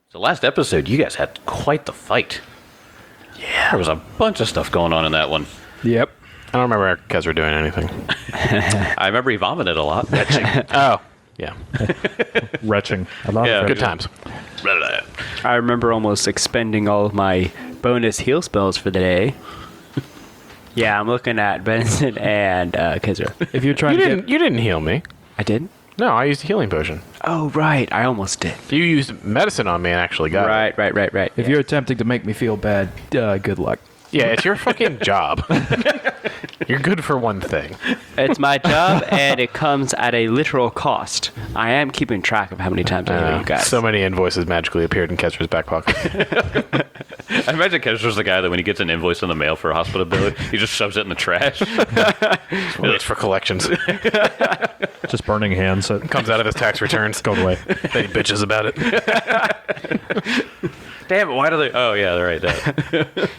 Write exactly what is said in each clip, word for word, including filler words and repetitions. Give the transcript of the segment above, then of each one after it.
The last episode, you guys had quite the fight. Yeah. There was a bunch of stuff going on in that one. Yep. I don't remember Kezra doing anything. I remember he vomited a lot. Oh, yeah. Retching. A lot Yeah. of Good retching. times. I remember almost expending all of my bonus heal spells for the day. Yeah, I'm looking at Benson and uh, Kezra. If you're trying You to didn't. get... You didn't heal me. I did? No, I used a healing potion. Oh, right. I almost did. You used medicine on me and actually got it. Right, right, right, right. If yeah. you're attempting to make me feel bad, uh, good luck. Yeah, it's your fucking job. You're good for one thing. It's my job, and it comes at a literal cost. I am keeping track of how many times I heal Uh, you guys. so many invoices magically appeared in Kezra's back pocket. I imagine Kezra's the guy that when he gets an invoice in the mail for a hospital bill, he just shoves it in the trash. It's for collections. Just burning hands. It Comes out of his tax returns. go away. Then he bitches about it. Damn it, why do they... Oh, yeah, they're right. That.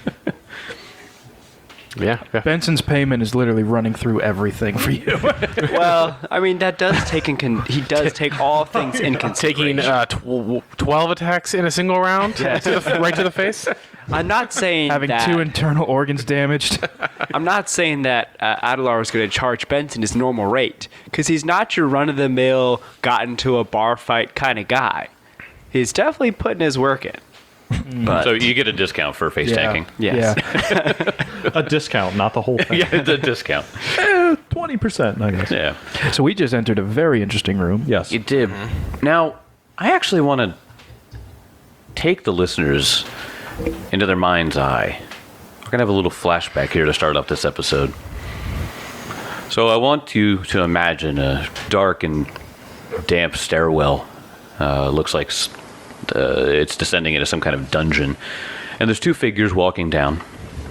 Yeah. yeah. Benson's payment is literally running through everything for you. Well, I mean, that does take in con- he does take all things in consideration. Taking uh, tw- twelve attacks in a single round to the, right to the face. I'm not saying Having that. two internal organs damaged. I'm not saying that uh, Adelar is going to charge Benson his normal rate, because he's not your run-of-the-mill, got into a bar fight kind of guy. He's definitely putting his work in. But So you get a discount for face Yeah. tanking. Yes. Yeah. A discount, not the whole thing. Yeah, the discount. Eh, twenty percent, I guess. Yeah. So we just entered a very interesting room. Yes. You did. Now, I actually want to take the listeners into their mind's eye. We're going to have a little flashback here to start off this episode. So I want you to imagine a dark and damp stairwell. Uh, looks like s- uh, it's descending into some kind of dungeon. And there's two figures walking down.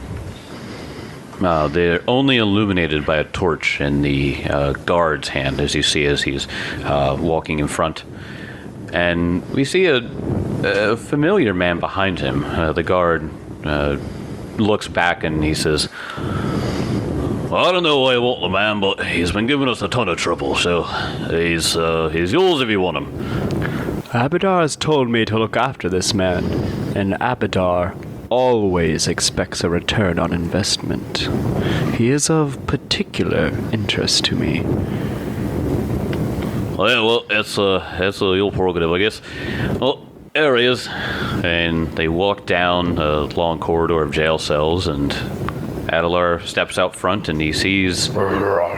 Uh, they're only illuminated by a torch in the uh, guard's hand, as you see as he's uh, walking in front. And we see a, a familiar man behind him. Uh, the guard uh, looks back and he says, "Well, I don't know why I want the man, but he's been giving us a ton of trouble, so he's, uh, he's yours if you want him." Abadar has told me to look after this man, and Abadar always expects a return on investment. He is of particular interest to me. Well, yeah, well, that's, uh, that's uh, your prerogative, I guess. Well, there he is. And they walk down a long corridor of jail cells, and Adelar steps out front, and he sees... Well,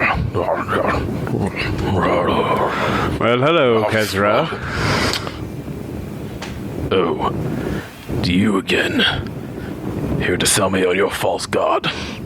hello, Kezra. Oh, do you again? Here to sell me on your false god?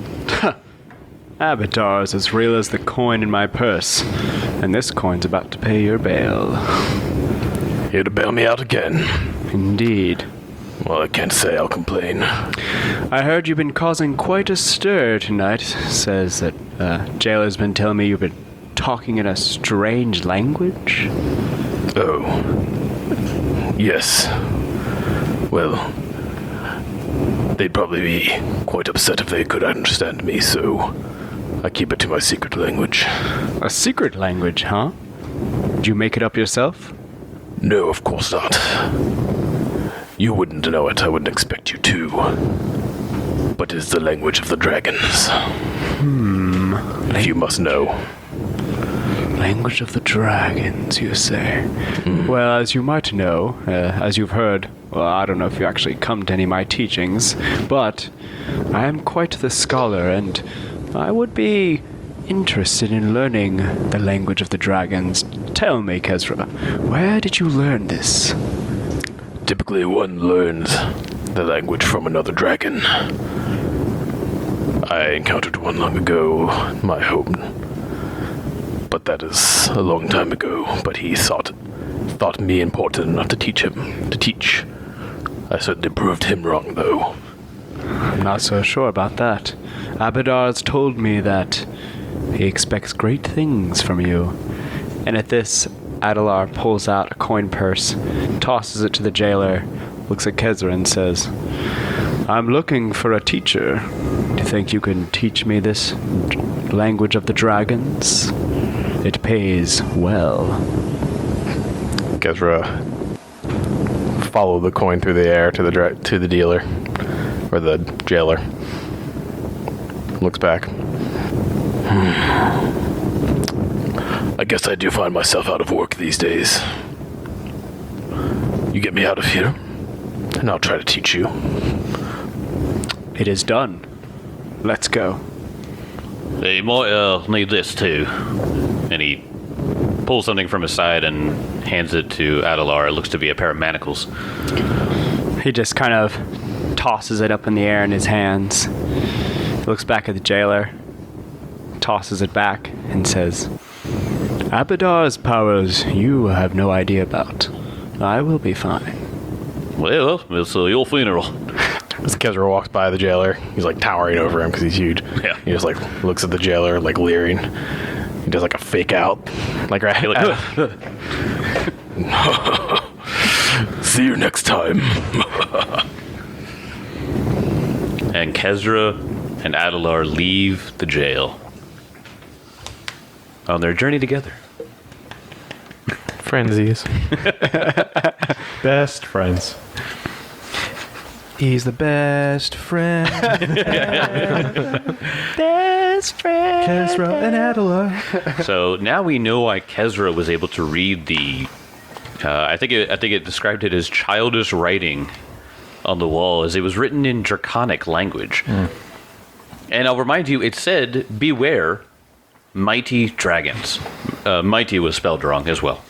Abadar is as real as the coin in my purse, and this coin's about to pay your bail. Here to bail me out again? Indeed. Well, I can't say I'll complain. I heard you've been causing quite a stir tonight. Says that uh, jailer's been telling me you've been talking in a strange language. Oh. Yes. Well, they'd probably be quite upset if they could understand me, so I keep it to my secret language. A secret language, huh? Did you make it up yourself? No, of course not. You wouldn't know it, I wouldn't expect you to. But it's the language of the dragons. Hmm. If you must know. Language of the dragons, you say? Well, as you might know, uh, as you've heard, well, I don't know if you actually come to any of my teachings, but I am quite the scholar, and I would be interested in learning the language of the dragons. Tell me, Kezra, where did you learn this? Typically one learns the language from another dragon. I encountered one long ago in my home. But that is a long time ago, but he thought thought me important enough to teach him, to teach. I certainly proved him wrong, though. I'm not so sure about that. Abadar's told me that he expects great things from you. And at this, Adelar pulls out a coin purse, tosses it to the jailer, looks at Kezra and says, "I'm looking for a teacher. Do you think you can teach me this d- language of the dragons? It pays well." Kezra follow the coin through the air to the dra- to the dealer or the jailer. Looks back. Hmm. I guess I do find myself out of work these days. You get me out of here, and I'll try to teach you. It is done. Let's go. They might uh, need this too. And he pulls something from his side and hands it to Adelar. It looks to be a pair of manacles. He just kind of tosses it up in the air in his hands. Looks back at the jailer, tosses it back, and says, Abadar's powers you have no idea about. I will be fine. Well, it's uh, your funeral. As Kezra walks by the jailer, he's like towering over him because he's huge. Yeah. He just like looks at the jailer, like leering. He does like a fake out, like right. You're like, See you next time. and Kezra and Adelar leave the jail on their journey together. Frenzies. Best friends. He's the best friend. Best friend. Kezra and Adelar. So now we know why Kezra was able to read the. Uh, I think it, I think it described it as childish writing on the wall, as it was written in Draconic language. Mm. And I'll remind you, it said, "Beware, mighty dragons." Uh, mighty was spelled wrong as well.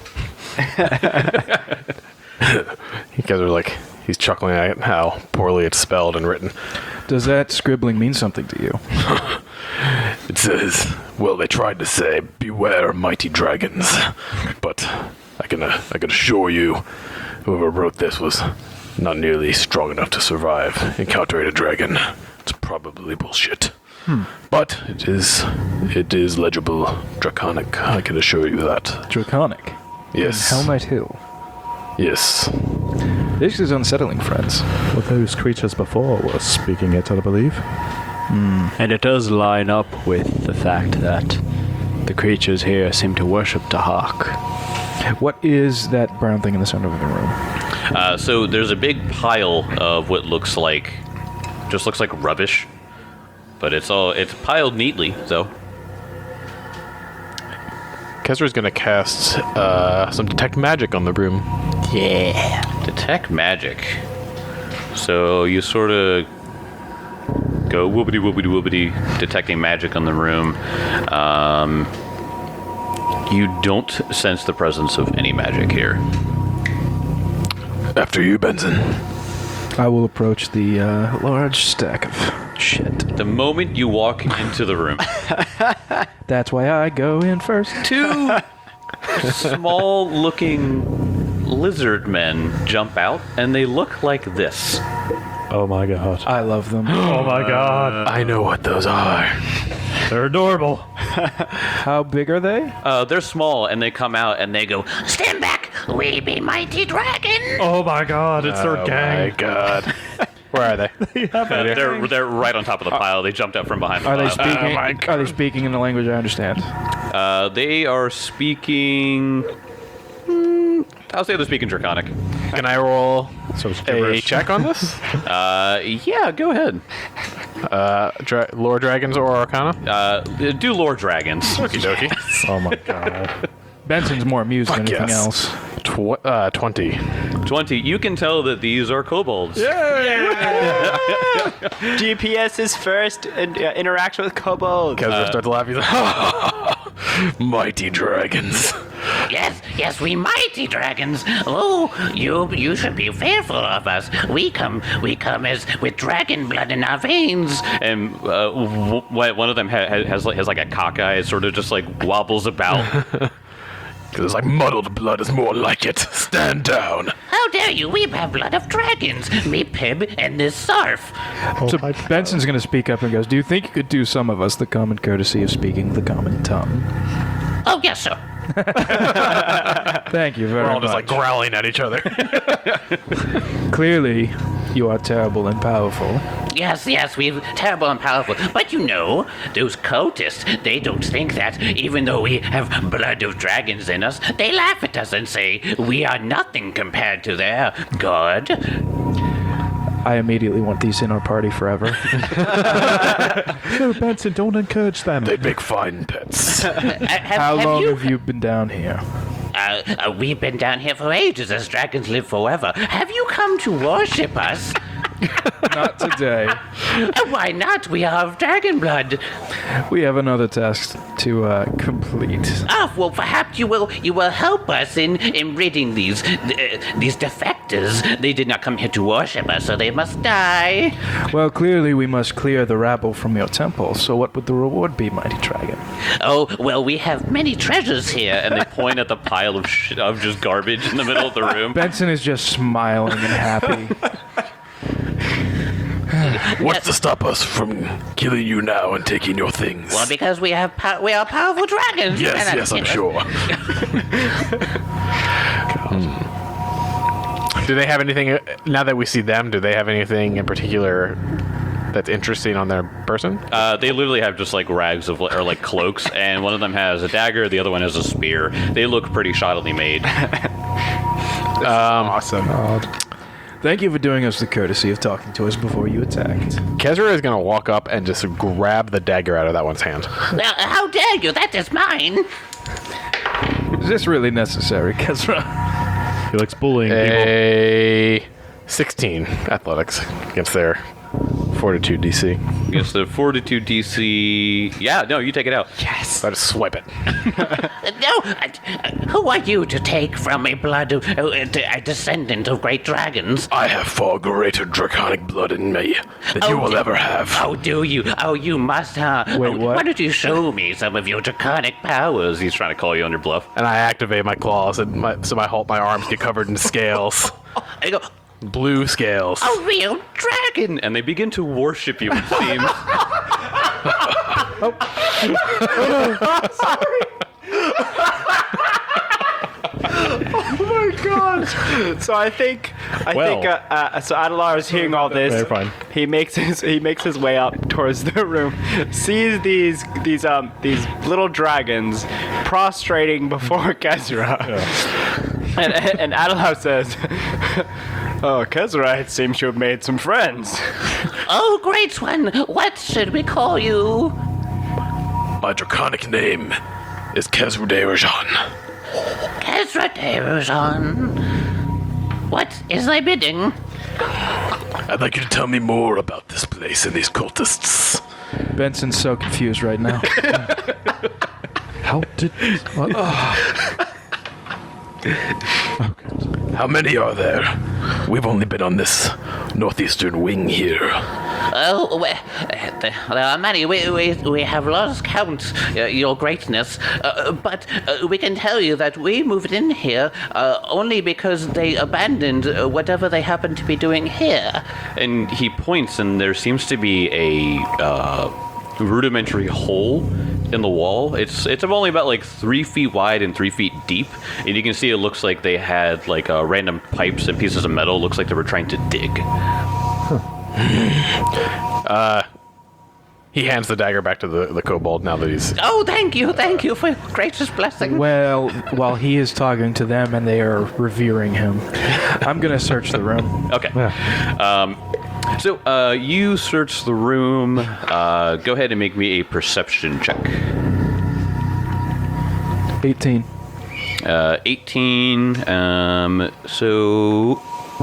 You guys are like, he's chuckling at how poorly it's spelled and written. Does that scribbling mean something to you? It says, well, they tried to say, beware mighty dragons. But I can, uh, I can assure you, whoever wrote this was not nearly strong enough to survive encountering a dragon. It's probably bullshit. Hmm. But it is, it is legible Draconic, I can assure you that. Draconic. Yes. Hellmite Hill. Yes. This is unsettling, friends. Well, those creatures before were speaking it, I believe. And it does line up with the fact that the creatures here seem to worship Dahak. What is that brown thing in the center of the room? Uh, so there's a big pile of what looks like, just looks like rubbish, but it's all it's piled neatly. So Kezra's gonna cast uh, some detect magic on the room. detect magic. So you sort of go whoopity whoopity whoopity, detecting magic on the room. Um, you don't sense the presence of any magic here. After you, Benson. I will approach the uh, large stack of shit. The moment you walk into the room, That's why I go in first. two small-looking lizard men jump out, and they look like this. Oh my god. I love them. Oh my god. I know what those are. They're adorable. How big are they? Uh, they're small, and they come out, and they go, "Stand back, we be mighty dragon." Oh my god, it's their Oh gang. my god. Where are they? Uh, they're they're right on top of the pile. They jumped out from behind the Are they pile. speaking? Are they speaking in a language I understand? Uh, they are speaking. Hmm, I'll say they're speaking Draconic. Can I roll So it's a gibberish. check on this? Uh, yeah, go ahead. Uh, dra- lore dragons or arcana? Uh, do lore dragons. Okie dokie. Oh my god. Benson's more amused than Fuck anything yes. else. Tw- uh, twenty. Twenty. You can tell that these are kobolds. G P S's first in- uh, interaction with kobolds. Kezra starts laughing. He's like, mighty dragons. Yes, yes, we mighty dragons. Oh, you you should be fearful of us. We come we come as with dragon blood in our veins. And uh, w- w- one of them ha- ha- has like has like a cockeye. It sort of just like wobbles about. Because it's like muddled blood is more like it. Stand down. How dare you? We have blood of dragons. Me, Pib, and this Sarf. Oh So my God. Benson's going to speak up and goes, "Do you think you could do some of us the common courtesy of speaking the common tongue?" Oh yes, sir. Thank you very We're all much. just like growling at each other. Clearly, you are terrible and powerful. Yes, yes, we're terrible and powerful. But you know, those cultists, they don't think that. Even though we have blood of dragons in us, they laugh at us and say we are nothing compared to their god. I immediately want these in our party forever. No, Benson, don't encourage them. They'd make fine pets. Uh, have, How have long you, have you been down here? Uh, uh, we've been down here for ages, as dragons live forever. Have you come to worship us? Not today. Uh, why not? We are of dragon blood. We have another task to uh, complete. Ah, well, perhaps you will you will help us in, in ridding these uh, these defectors. They did not come here to worship us, so they must die. Well, clearly we must clear the rabble from your temple, so what would the reward be, mighty dragon? Oh, well, we have many treasures here. And they point at the pile of sh- of just garbage in the middle of the room. Benson is just smiling and happy. What's to stop us from killing you now and taking your things? Well, because we have pow- we are powerful dragons. You yes, cannot yes, I'm kill us. sure. Do they have anything, now that we see them, do they have anything in particular that's interesting on their person? Uh, they literally have just like rags of or like cloaks, and one of them has a dagger, the other one has a spear. They look pretty shoddily made. Awesome. Thank you for doing us the courtesy of talking to us before you attacked. Kezra is going to walk up and just grab the dagger out of that one's hand. Well, how dare you? That is mine. Is this really necessary, Kezra? He likes bullying people. A sixteen athletics against their fortitude D C. Against the fortitude D C. Yeah, no, you take it out. So I just swipe it. Uh, no, uh, uh, who are you to take from a blood of uh, a descendant of great dragons? I have far greater draconic blood in me than you Oh, will do- ever have. Oh, do you? Oh, you must, huh? Wait, Oh, what? Why don't you show me some of your draconic powers? He's trying to call you on your bluff. And I activate my claws, and my, so my, whole, my arms get covered in scales. I go, Blue scales. a real dragon. And they begin to worship you, it seems. So I think I Well. think uh, uh, so Adelar is hearing all this. Very fine. He makes his he makes his way up towards the room, sees these these um these little dragons prostrating before Kezra, and and Adelar says, "Oh, Kezra, it seems you have made some friends." Oh, great one. What should we call you? My draconic name is Kezru Derajan. Kezra Derajan. What is thy bidding? I'd like you to tell me more about this place and these cultists. Benson's so confused right now. How did... What? How many are there? We've only been on this northeastern wing here. Oh, we, uh, there are many. We, we, we have lost count, uh, your greatness. Uh, but uh, we can tell you that we moved in here uh, only because they abandoned uh, whatever they happened to be doing here. And he points, and there seems to be a uh, rudimentary hole in the wall. It's it's only about like three feet wide and three feet deep, and you can see it looks like they had like uh, random pipes and pieces of metal. Looks like they were trying to dig. He hands the dagger back to the, the kobold now that he's... Oh, thank you, thank you for your gracious blessing. Well, while he is talking to them and they are revering him, I'm gonna search the room. Okay. Um, so uh, you search the room. Uh, go ahead and make me a perception check. eighteen. Uh, eighteen. Um, so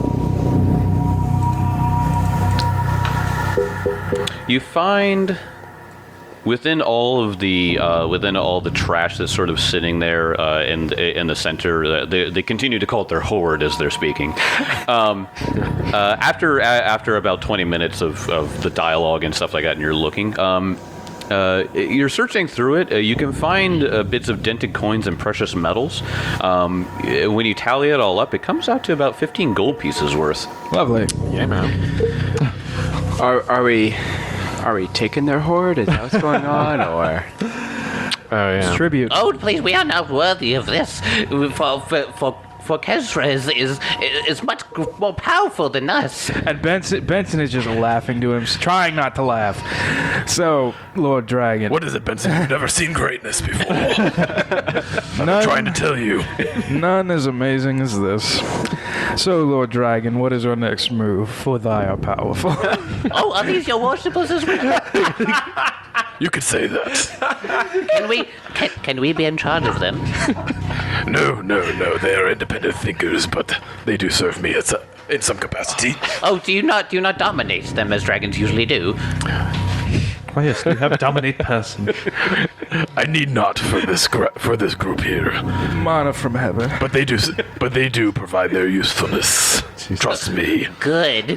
you find within all of the uh, within all the trash that's sort of sitting there uh, in in the center. Uh, they, they continue to call it their hoard as they're speaking. Um, uh, after a, after about twenty minutes of, of the dialogue and stuff like that, and you're looking. Um, Uh, you're searching through it. Uh, you can find uh, bits of dented coins and precious metals. Um, uh, when you tally it all up, it comes out to about fifteen gold pieces worth. Lovely. Yeah, man. Are are we are we taking their hoard? Is that what's going on, or? Oh, yeah. Tribute. Oh, please, we are not worthy of this. For, for, for, for Kezra is is is much gr- more powerful than us. And Benson, Benson is just laughing to him, trying not to laugh. So, Lord Dragon. What is it, Benson? You've never seen greatness before. None, Trying to tell you. none as amazing as this. So, Lord Dragon, what is our next move? For thy are powerful. Oh, are these your worshippers as well? You could say that. Can we can, can we be in charge of them? No, no, no. They are independent thinkers, but they do serve me as a, in some capacity. Oh, do you not do you not dominate them as dragons usually do? Oh yes, you have dominate person. I need not for this gra- for this group here, Mana from heaven. but they do. s- But they do provide their usefulness. Trust me. Good.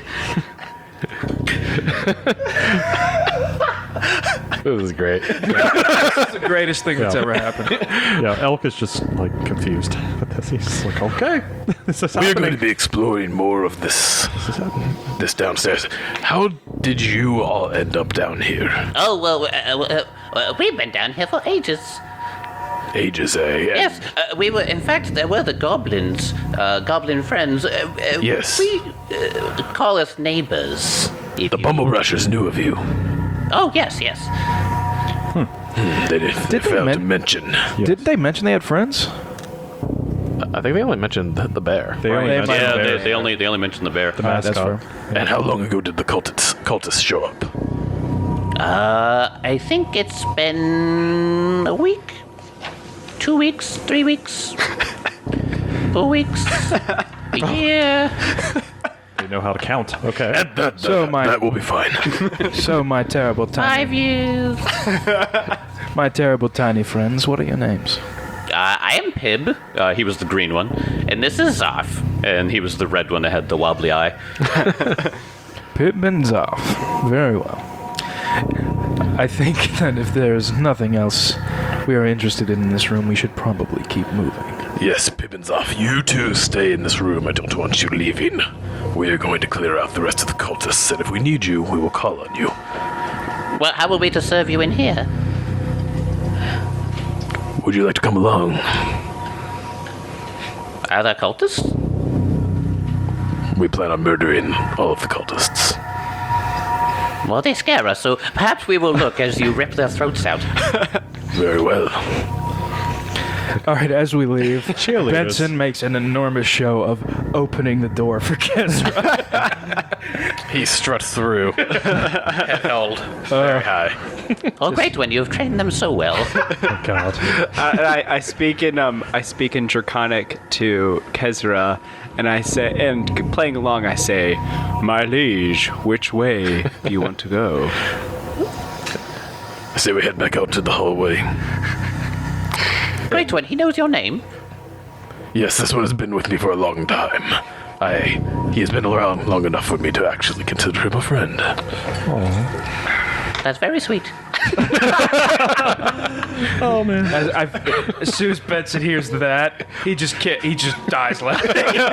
This is great. It's the greatest thing that's Yeah. ever happened. Yeah, Elk is just like confused with this. He's just like, okay, this is We are going happening. to be exploring more of this. This downstairs. How did you all end up down here? Oh well, uh, uh, uh, we've been down here for ages. Ages, eh? And Yes, uh, we were. In fact, there were the goblins, uh, goblin friends. Uh, uh, Yes. We uh, call us neighbors. if The you- Bumble Rushers knew of you. Oh yes, yes. They, did, they Did they failed to men- mention. Did they mention they had friends? I think they only mentioned the, the bear. They only They mentioned might- Yeah, the they, bear. they only they only mentioned the bear. The Uh, that's mascot. fair. And how long ago did the cultists, cultists show up? Uh, I think it's been a week, two weeks, three weeks, four weeks, a year. They know how to count. Okay. That, that, So that, my- that will be fine. So, my terrible tiny, Five years. my terrible tiny friends, what are your names? Uh, I am Pib. Uh, he was the green one, And this is Zarf. and he was the red one that had the wobbly eye. Pip and Zoff. Very well. I think that if there's nothing else we are interested in in this room, we should probably keep moving. Yes, Pippin's off. You two stay in this room. I don't want you leaving. We are going to clear out the rest of the cultists, and if we need you, we will call on you. Well, how are we to serve you in here? Would you like to come along? Are there cultists? We plan on murdering all of the cultists. Well, they scare us, so perhaps we will look as you rip their throats out. Very well. All right, as we leave, Cheerleaders. Benson makes an enormous show of opening the door for Kezra. He struts through. Held. Very high. Oh, great one! You've trained them so well. Oh, God. I, I, I speak in um I speak in Draconic to Kezra, and I say, and playing along, I say, "My liege, which way do you want to go?" I say we head back out to the hallway. Great one. He knows your name. Yes, this one has been with me for a long time. I... He has been around long enough for me to actually consider him a friend. That's very sweet. Oh, man. As, I've, as soon as Benson hears that, he just ki- he just dies laughing.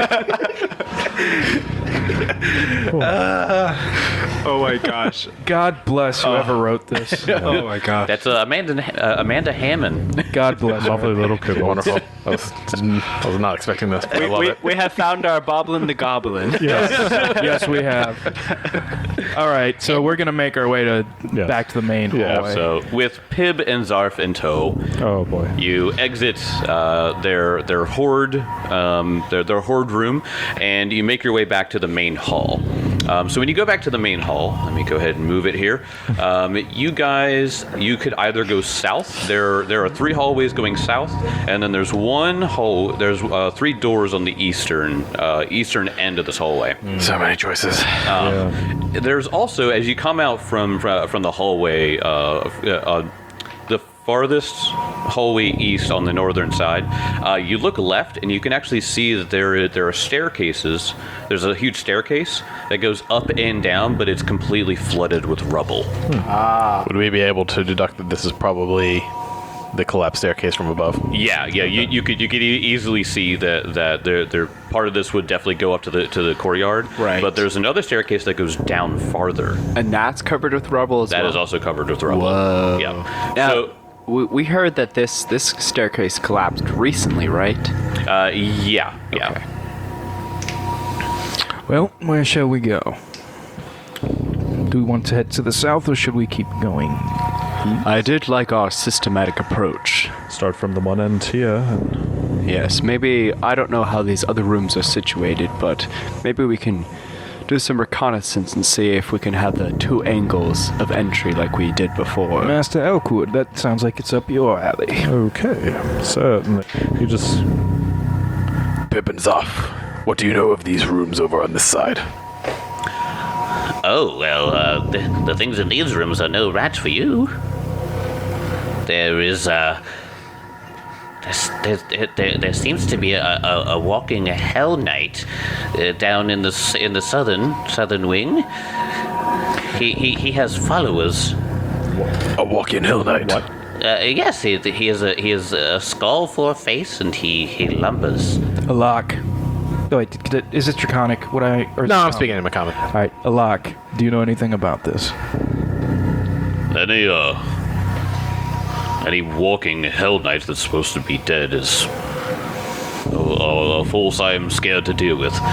Oh my gosh! God bless whoever wrote this. Oh my god! That's uh, Amanda uh, Amanda Hammond. God bless her. Lovely little kid. Wonderful. I was, I was not expecting this. I We, love we, it. we have found our Boblin the Goblin. Yes, we have. All right, so we're gonna make our way to Yes. back to the main Yeah, hallway. So with Pib and Zarf in tow, Oh, boy. you exit uh, their their horde um, their their horde room, and you make your way back to the main hall. Um, so when you go back to the main hall, let me go ahead and move it here. Um, you guys, you could either go south. There there are three hallways going south, and then there's one hole. There's uh, three doors on the eastern uh, eastern end of this hallway. So many choices. There's also, as you come out from uh, from the hallway, uh, uh, the farthest hallway east on the northern side, uh, you look left and you can actually see that there there are staircases. There's a huge staircase that goes up and down, but it's completely flooded with rubble. Would we be able to deduct that this is probably the collapsed staircase from above? Yeah, yeah, you, you could you could e- easily see that that there there part of this would definitely go up to the to the courtyard. Right. But there's another staircase that goes down farther. And that's covered with rubble as That well. is also covered with rubble. Whoa. Yeah. Now- So we, we heard that this this staircase collapsed recently, right? Uh, yeah, yeah. Okay. Well, where shall we go? Do we want to head to the south, or should we keep going? I did like our systematic approach. Start from the one end here. And Yes, maybe I don't know how these other rooms are situated, but maybe we can do some reconnaissance and see if we can have the two angles of entry like we did before. Master Elkwood, that sounds like it's up your alley. okay, certainly. You just Pippin's off. What do you know of these rooms over on this side? Oh, well, uh, the, the things in these rooms are no match for you. There is, uh... There's, there, there, there seems to be a, a, a walking Hell Knight uh, down in the s- in the southern southern wing. He he, he has followers. A walk-in Hell Knight. What? Uh, yes, he, he is a he is a skull for a face, and he he lumbers. Alak. Oh, wait, did- did- is it Draconic? What I? Or No, I'm speaking in Macomb. All right, Alak. Do you know anything about this? Any, uh... Any walking Hell Knight that's supposed to be dead is a, a, a force I'm scared to deal with.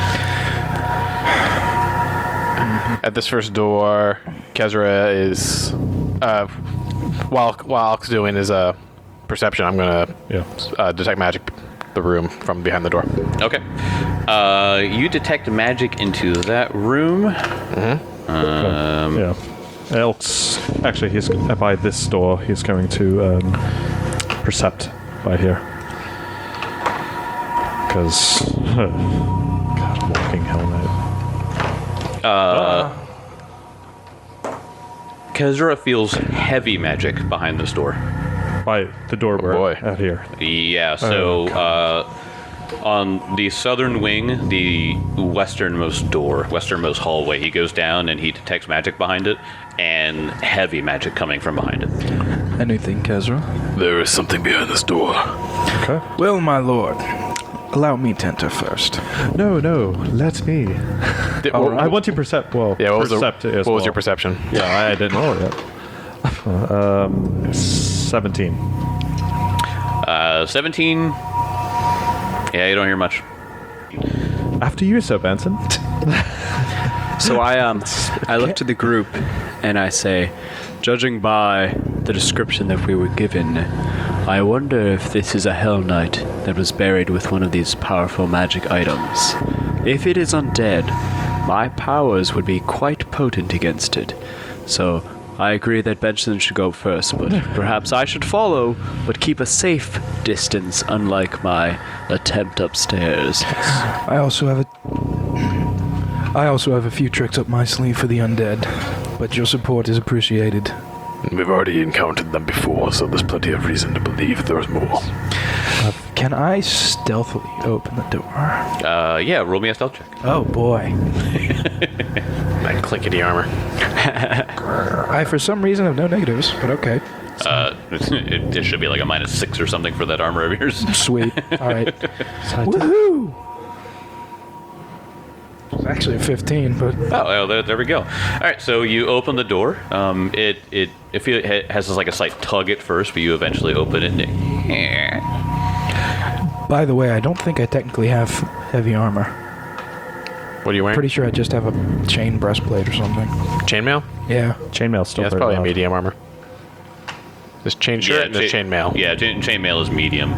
At this first door, Kezra is, uh, while while Alk's doing his uh, perception, I'm gonna yeah. uh, detect magic the room from behind the door. Okay. Uh, you detect magic into that room. Um, yeah. Elk's actually he's by this door. He's going to um, percept by here because God, walking Hell Knight. Kezra feels heavy magic behind this door. By the door we're boy. at here. Yeah, so uh, on the southern wing, the westernmost door, westernmost hallway, he goes down and he detects magic behind it, and heavy magic coming from behind it. Anything, Kezra? There is something behind this door. Okay. Well, my lord, allow me to enter first. No, no, let me. Did- Oh, what- I want to percept. Well, yeah, what was, the, percept what as was well. your perception? Yeah, I didn't roll it yet. um, seventeen. Uh, seventeen. Yeah, you don't hear much. After you, Sir Benson. So I um I look to the group and I say, judging by the description that we were given, I wonder if this is a Hell Knight that was buried with one of these powerful magic items. If it is undead, my powers would be quite potent against it. So I agree that Benson should go first, but perhaps I should follow, but keep a safe distance, unlike my attempt upstairs. I also have a. I also have a few tricks up my sleeve for the undead, but your support is appreciated. We've already encountered them before, so there's plenty of reason to believe there's more. Can I stealthily open the door? Uh, yeah, roll me a stealth check. Oh boy. That clickety armor. I, for some reason, have no negatives, but okay. Uh, it, it should be like a minus six or something for that armor of yours. Sweet. All right. Woohoo! It's actually a fifteen, but Oh, well, there, there we go. All right, so you open the door. Um, it it it, feel, it has this, like a slight tug at first, but you eventually open it. And by the way, I don't think I technically have heavy armor. What are you wearing? Pretty sure I just have a chain breastplate or something. Chainmail? Yeah. Chainmail's still Yeah, it's very probably a loud. medium armor. This chain shirt and this cha- chainmail. Yeah, chain, chainmail is medium.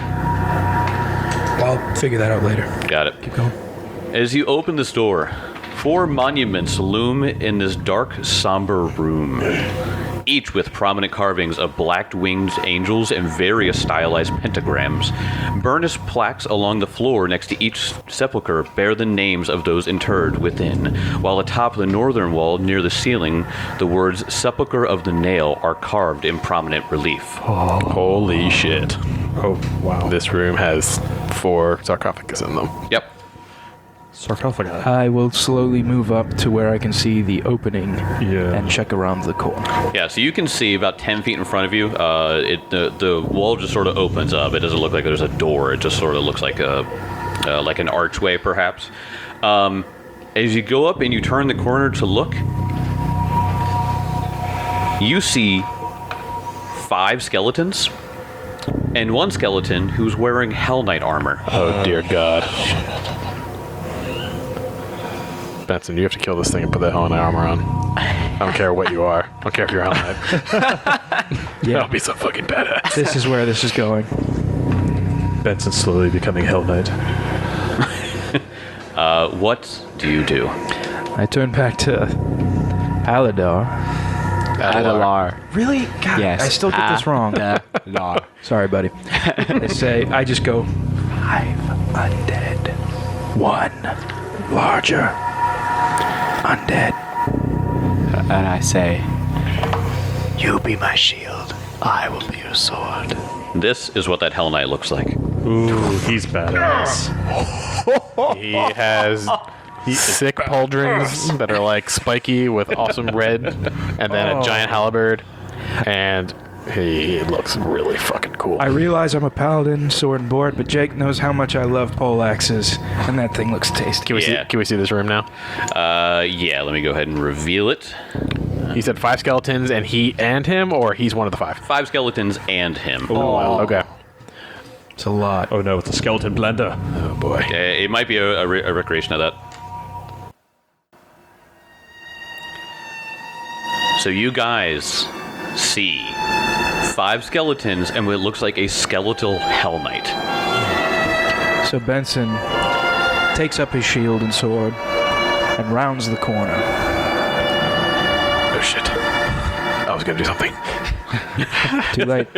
I'll figure that out later. Got it. Keep going. As you open this door, four monuments loom in this dark, somber room, each with prominent carvings of black-winged angels and various stylized pentagrams. Burnished plaques along the floor next to each sepulchre bear the names of those interred within, while atop the northern wall near the ceiling, the words Sepulchre of the Nail are carved in prominent relief. Holy shit. Oh, wow. This room has four sarcophagus in them. Yep. Sarcophagi. I will slowly move up to where I can see the opening Yeah. and check around the corner. Yeah, so you can see about ten feet in front of you. Uh, it the the wall just sort of opens up. It doesn't look like there's a door. It just sort of looks like a uh, like an archway, perhaps. Um, as you go up and you turn the corner to look, you see five skeletons, and one skeleton who's wearing Hell Knight armor. Oh dear God. Benson, you have to kill this thing and put that Hell Knight armor on. I don't care what you are. I don't care if you're Hell Knight. Yeah, That'll be so fucking badass. this is where this is going. Benson's slowly becoming Hell Knight. Uh, what do you do? I turn back to Aladar. Adalar. Really? God, Yes. I still get this wrong. Adalar. Sorry, buddy. I say, I just go, five undead, one larger undead. And I say, You be my shield. I will be your sword. This is what that Hell Knight looks like. Ooh, he's badass. He has sick pauldrons that are like spiky with awesome red, and then a giant halberd, and he looks really fucking cool. I realize I'm a paladin, sword and board, but Jake knows how much I love poleaxes, and that thing looks tasty. Can we Yeah. see? Can we see this room now? Uh, yeah, let me go ahead and reveal it. He said five skeletons, and he and him, or he's one of the five. Five skeletons and him. Oh, okay. It's a lot. Oh no, it's a skeleton blender. Oh boy. Uh, it might be a, a, re- a recreation of that. So you guys see five skeletons and what looks like a skeletal Hell Knight. So Benson takes up his shield and sword and rounds the corner. Oh shit. I was gonna do something. Too late.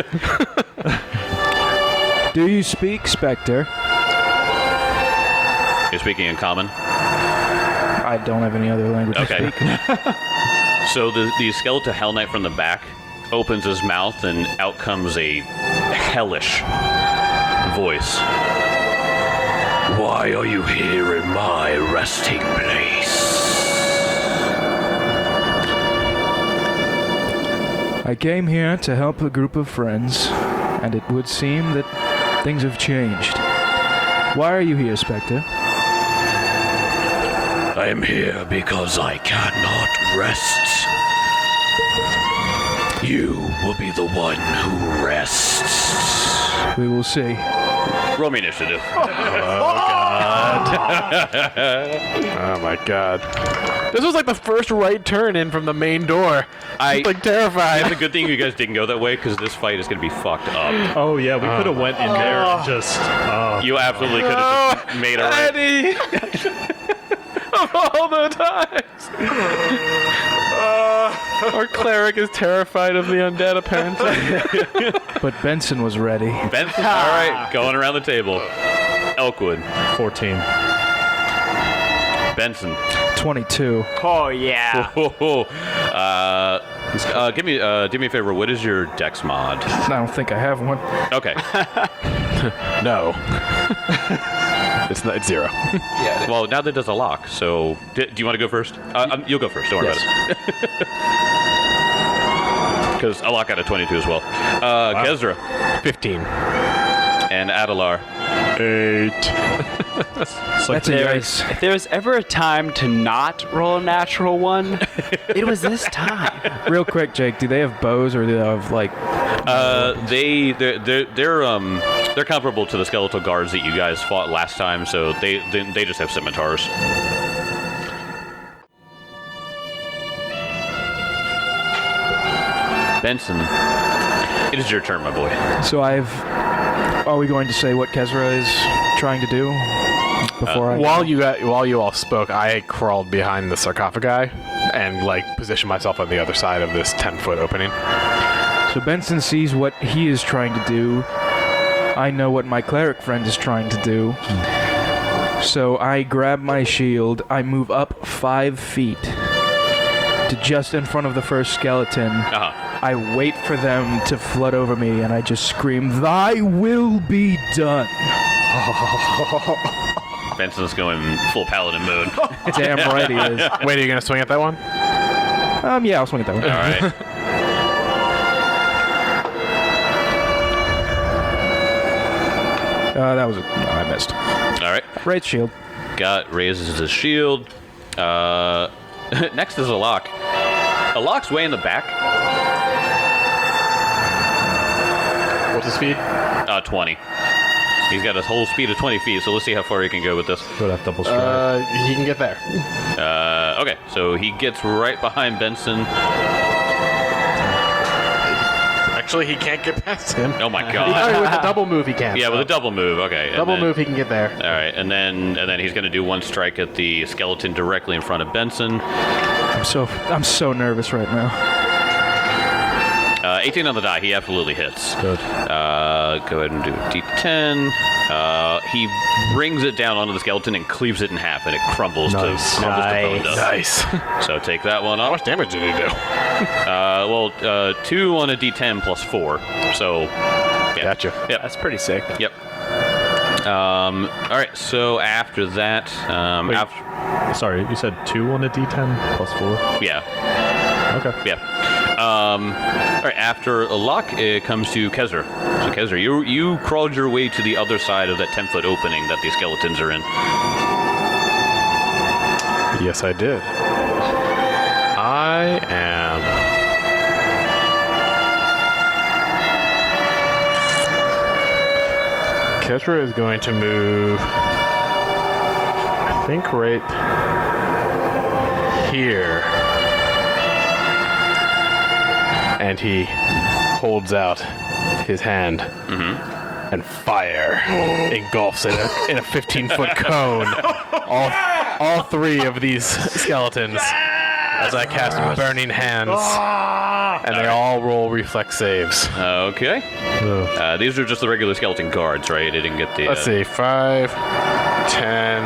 Do you speak, Spectre? You're speaking in common. I don't have any other language Okay. to speak. So the, the skeletal Hell Knight from the back opens his mouth and out comes a hellish voice. Why are you here in my resting place? I came here to help a group of friends, and it would seem that things have changed. Why are you here, Spectre? I am here because I cannot rest. You will be the one who rests. We will see. Roll me initiative. Oh my god. This was like the first right turn in from the main door. I- I'm like terrified. It's a good thing you guys didn't go that way because this fight is going to be fucked up. Oh yeah, we could have went in there and just. Uh, You absolutely could have just made a right. Eddie! Of all the times! Uh, our cleric is terrified of the undead, apparently. But Benson was ready. Benson, all right, going around the table. Elkwood, fourteen. Benson. twenty-two. oh yeah. uh, uh, give me, uh, do me a favor. What is your Dex mod? I don't think I have one. Okay. No. It's not, it's zero. Well, now that there's a lock, so d- do you want to go first? Uh, um, you'll go first. Don't worry about it. Because a lock out of twenty-two as well. Uh, Kezra fifteen. and Adalar. Eight. That's a There's, yes. if there's ever a time to not roll a natural one, it was this time. Real quick, Jake, do they have bows or do they have, like... Uh, they they're, they're they're um they're comparable to the skeletal guards that you guys fought last time, so they they, they just have scimitars. Benson, it is your turn, my boy. So I've... Are we going to say what Kezra is trying to do before I... While you got, while you all spoke, I crawled behind the sarcophagi and like positioned myself on the other side of this ten foot opening. So Benson sees what he is trying to do. I know what my cleric friend is trying to do. So I grab my shield. I move up five feet to just in front of the first skeleton. Uh-huh. I wait for them to flood over me, and I just scream, "Thy will be done." Benson's going full paladin mode. Damn right he is. Wait, are you gonna swing at that one? Um, yeah, I'll swing at that one. All right. Uh, that was a... No, I missed. All right. Right shield. Got raises his shield. Uh, next is a lock. A lock's way in the back. What's his speed? Uh, twenty. He's got a whole speed of twenty feet, so let's see how far he can go with this. Would have double stride. Uh, he can get there. Uh, okay, so he gets right behind Benson. Actually, he can't get past him. Oh my Oh, god. with the double move, he can. Yeah, with a double move. Okay. and double then- move, he can get there. All right, and then and then he's going to do one strike at the skeleton directly in front of Benson. I'm so I'm so nervous right now. Uh, eighteen on the die. He absolutely hits. Good. Uh, go ahead and do a D ten. Uh, he brings it down onto the skeleton and cleaves it in half, and it crumbles Nice. to crumbles to bone Nice. dust. So take that one How off. much damage did he do? Uh, well, uh, two on a D ten plus four. So, yeah. Gotcha. Yep. That's pretty sick. Yep. Um, all right. So after that, um, Wait. after, Sorry, you said two on a D ten plus four? yeah. Okay. Yeah. Um, all right. After a lock, it comes to Kezra. So Kezra, you you crawled your way to the other side of that ten foot opening that the skeletons are in. Yes, I did. I am. Ketra is going to move. I think right here. And he holds out his hand. And fire engulfs in a, in a fifteen foot cone all, all three of these skeletons as I cast Burning Hands. And they all roll reflex saves. Okay. Uh, these are just the regular skeleton guards, right? They didn't get the. Let's uh, see, five, ten.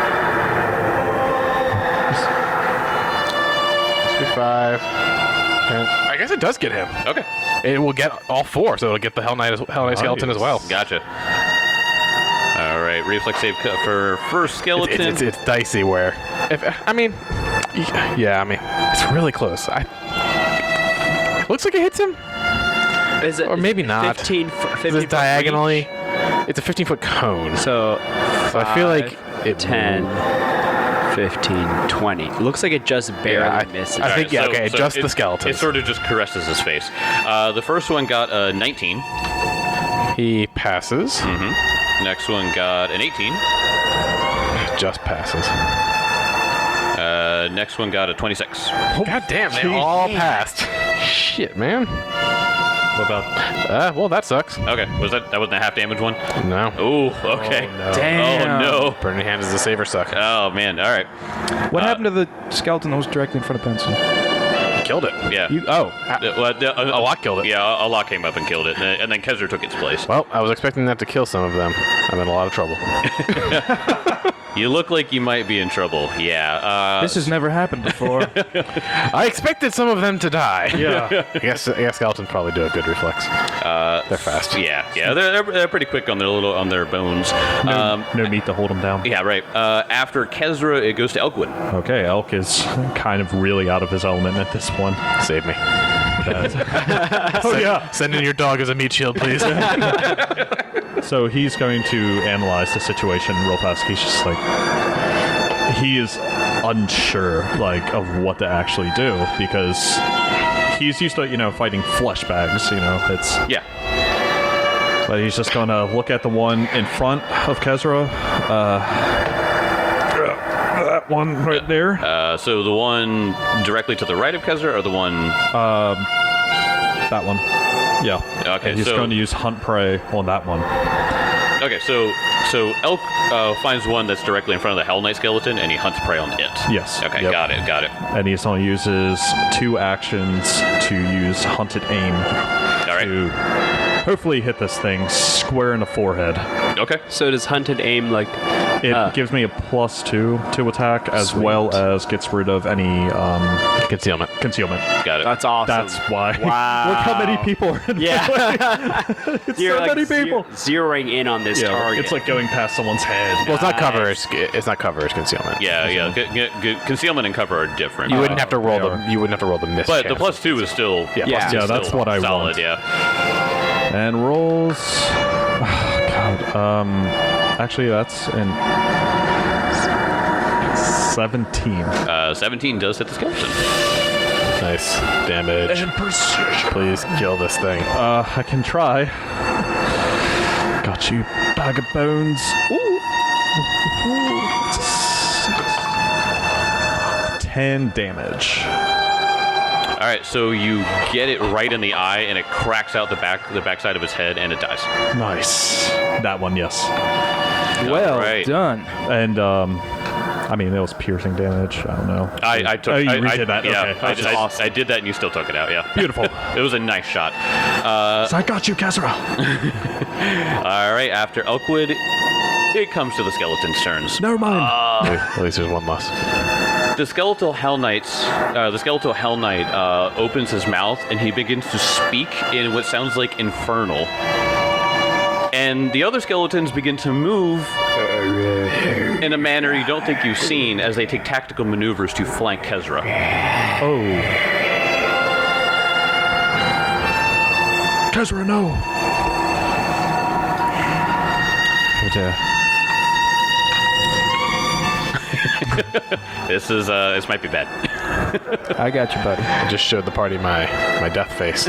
Let's be five, ten. I guess it does get him. Okay. It will get all four, so it'll get the Hell Knight, as, Hell Knight skeleton as well. Gotcha. All right. Reflex save co- for first skeleton. It's, it's, it's dicey where, if I mean, yeah, I mean, it's really close. I looks like it hits him, Is it or maybe not. fifteen, f- Is fifteen it diagonally? It's a fifteen foot cone, so, So, I feel like it ten, fifteen, twenty. Looks like it just barely Yeah, I- misses. I think- yeah, okay, just it, the skeletons. It sort of just caresses his face. Uh, the first one got a nineteen. he passes. Next one got an eighteen. Just passes. Uh, next one got a twenty-six. God damn, they all passed. Shit, man. What about Uh, well, that sucks. Okay, was that that wasn't a half damage one? No. Oh, okay. no. Damn. Oh no. Burning Hand is the saver suck. Oh man. All right. What Uh, happened to the skeleton that was directly in front of Benson? Killed it. Yeah. You oh. Uh, well, the- uh, A lot killed it. Yeah, a, a lot came up and killed it, and, and then Kezra took its place. Well, I was expecting that to kill some of them. I'm in a lot of trouble. You look like you might be in trouble. Yeah. Uh, This has never happened before. I expected some of them to die. Yeah. I guess, I guess skeletons probably do a good reflex. uh, They're fast. Yeah, yeah, they're, they're, they're pretty quick on their little on their bones. Um, no meat to hold him down? yeah, right. Uh, after Kezra, it goes to Elkwood. Okay, Elk is kind of really out of his element at this one. Save me. Oh yeah. Send in your dog as a meat shield, please. So he's going to analyze the situation real fast. He's just like, he is unsure, like, of what to actually do because he's used to, you know, fighting flesh bags. You know, it's. Yeah. But he's just gonna look at the one in front of Kezra. Uh, that one right there. Uh, so the one directly to the right of Kezra, or the one? That one. Yeah. Okay, And he's so- going to use Hunt Prey on that one. Okay, so so Elk uh, finds one that's directly in front of the Hell Knight skeleton, and he hunts prey on it. Yes. Okay, Yep. got it, got it. And he's only uses two actions to use Hunted Aim All right. to hopefully hit this thing square in the forehead. Okay. So does hunted aim like It Uh. gives me a plus two to attack, as Sweet. well as gets rid of any um, Concealment. concealment. Got it. that's awesome. That's why. Wow. Look how many people are in Yeah. It's You're so like many ze- people. zeroing in on this Yeah, target. it's like going past someone's head. Well, it's not cover. Nice. It's, it's not cover. It's concealment. Yeah, yeah. G- g- g- concealment and cover are different. You wouldn't have to roll they the. are. You wouldn't have to roll the miss. but the chance. plus two is still. Yeah, Yeah. plus Yeah, two. that's still what I solid, want. Yeah. And rolls. Oh, God. Um, actually, that's an seventeen. Uh, seventeen does hit the skeleton. Nice damage. And precision. Please kill this thing. Uh, I can try. Got you, bag of bones. Ooh. It's a six. Ten damage. All right, so you get it right in the eye, and it cracks out the back, the backside of his head, and it dies. Nice. That one, yes. Well right. done. And um, I mean, it was piercing damage. I don't know. I, I took. Oh, you I, redid I, that. Yeah, Okay. I, That's I, awesome. I did that, and you still took it out. Yeah. Beautiful. It was a nice shot. Uh, So I got you, Casserole. all right, after Elkwood, it comes to the skeleton's turns. Never mind. At least there's one less. The skeletal Hell Knights, uh, the skeletal Hell Knight uh, opens his mouth and he begins to speak in what sounds like infernal. And the other skeletons begin to move in a manner you don't think you've seen as they take tactical maneuvers to flank Kezra. oh. Kezra, no. But, uh, This is uh, this might be bad. I got you, buddy. I just showed the party my, my death face.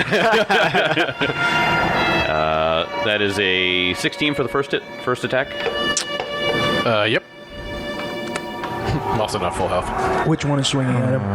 Uh, that is a sixteen for the first hit, first attack. uh, yep. Also not full health. Which one is swinging at him?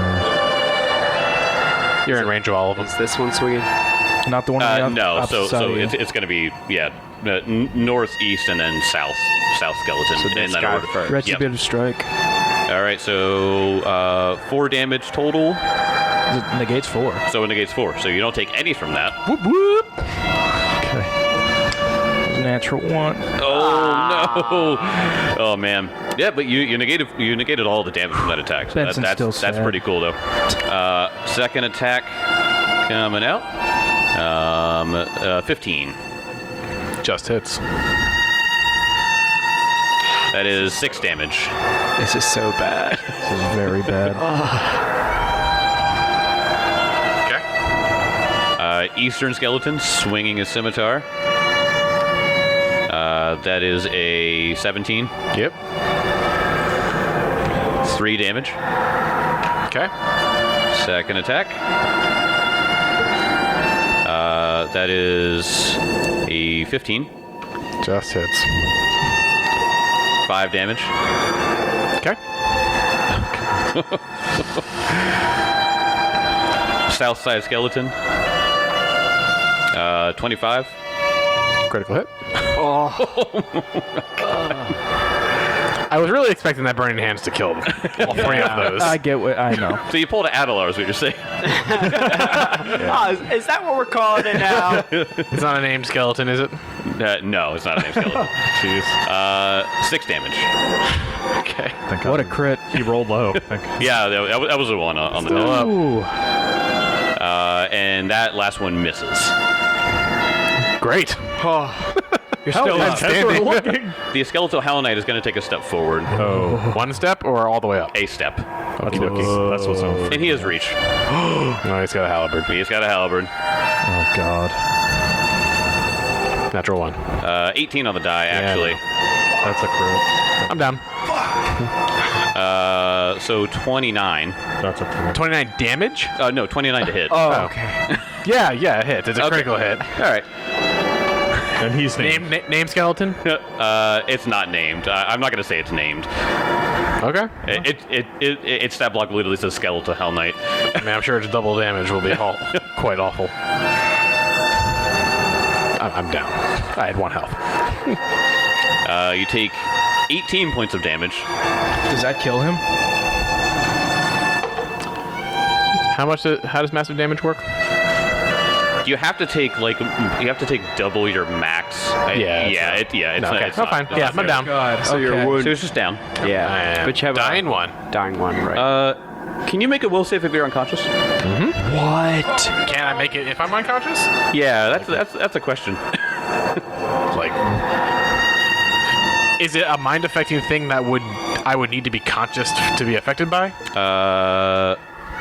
You're in range of all of them. Is this one swinging? Not the one on the Uh, op- no, opposite so side so of you. it's, it's going to be yeah, uh, n- northeast and then south, south skeleton So in this that guy order. first. Retributive strike. All right, so uh, four damage total. It negates four. So it negates four. So you don't take any from that. Whoop whoop. okay. Natural one. Oh no! Oh man. Yeah, but you, you negated you negated all the damage from that attack. So that, Benson's that's still that's sad. pretty cool though. Uh, second attack coming out. Um, uh, fifteen. Just hits. That is six damage. This is so bad. This is very bad. Uh, Eastern skeleton swinging his scimitar. Uh, that is a seventeen. Yep. Three damage. Okay. Second attack. Uh, that is a fifteen. Just hits. Five damage. Okay. South side skeleton. Uh, twenty-five. Critical hit. Oh. I was really expecting that burning hands to kill them. All three of those. I get what I know. So you pulled an Adalar, is what you're saying. Oh, is, is that what we're calling it now? It's not a named skeleton, is it? Uh, no, it's not a name skeleton. Jeez. Uh, six damage. Okay. Thank What a God. crit. He rolled low. Thank Yeah, that, that was- that was the one on on the Still die. up. Ooh. Uh, and that last one misses. Great. You're still yeah, outstanding. that's what we're looking. The skeletal Hell Knight is going to take a step forward. Oh. One step or all the way up? A step. That's, what, that's what's on. And he has reach. No, he's got a halberd. He's got a halberd. Oh God. Natural one. Uh, eighteen on the die, actually. That's a crit. I'm down. Uh, so twenty-nine. That's a crit. twenty-nine damage? Uh, no, twenty-nine to hit. Oh, okay. Yeah, yeah, it hits. It's a Okay. critical hit. All right. And he's named. Name, na- name skeleton? Uh, it's not named. Uh, I'm not going to say it's named. Okay. It, it, it, it, its stat block literally says skeletal Hell Knight. I mean, I'm sure its double damage will be all, quite awful. I'm, I'm down. I had one health. Uh, you take eighteen points of damage. Does that kill him? How much? Do, how does massive damage work? You have to take like you have to take double your max. I- Yeah, it's yeah, not- it, yeah. It's No, not, okay. it's Oh, not- fine. it's Yeah, not I'm fair. down. God. So your wound. So it's just down. Yeah. I am But you have dying a one. dying one, right? Uh, can you make a will save if you're unconscious? what? Can I make it if I'm unconscious? Yeah, that's that's that's a question. Like, is it a mind affecting thing that would I would need to be conscious to be affected by? Uh,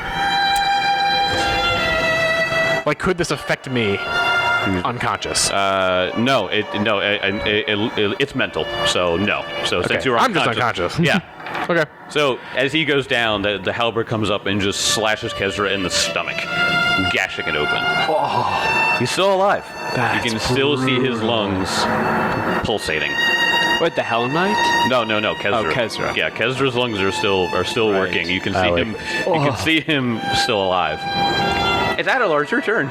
Like, could this affect me unconscious? uh, no, it no, it, it, it, it, it's mental. So no. So since you're I'm just unconscious, unconscious. yeah. Okay. So as he goes down, the, the halberd comes up and just slashes Kezra in the stomach, gashing it open. Oh, he's still alive. That's you can still see his lungs pulsating. What, the Hell Knight? No, no, no, Kezra. Oh, Kezra. Yeah, Kezra's lungs are still are still Right. working. You can see Alec. him. You can see him still alive. It's Adelar, it's your turn.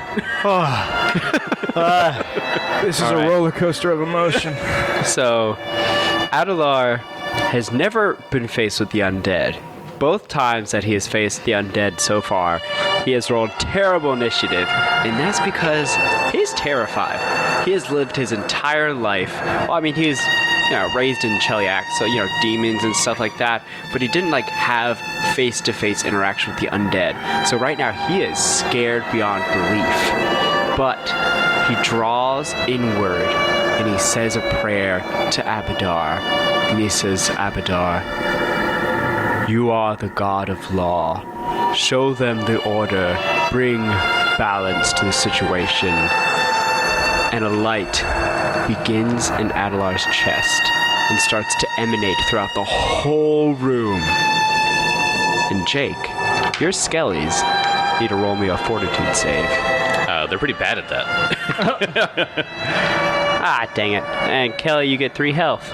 This is a roller coaster of emotion. So, Adelar has never been faced with the undead. Both times that he has faced the undead so far, he has rolled terrible initiative, and that's because he's terrified. He has lived his entire life. Well, I mean, he was, you know, raised in Cheliac, so, you know, demons and stuff like that, but he didn't, like, have face-to-face interaction with the undead. So right now, he is scared beyond belief. But he draws inward, and he says a prayer to Abadar. And he says, Abadar, you are the god of law. Show them the order. Bring balance to the situation. And a light begins in Adelar's chest and starts to emanate throughout the whole room. And Jake, your skellies need to roll me a fortitude save. Uh, they're pretty bad at that. Ah, dang it. And Kelly, you get three health.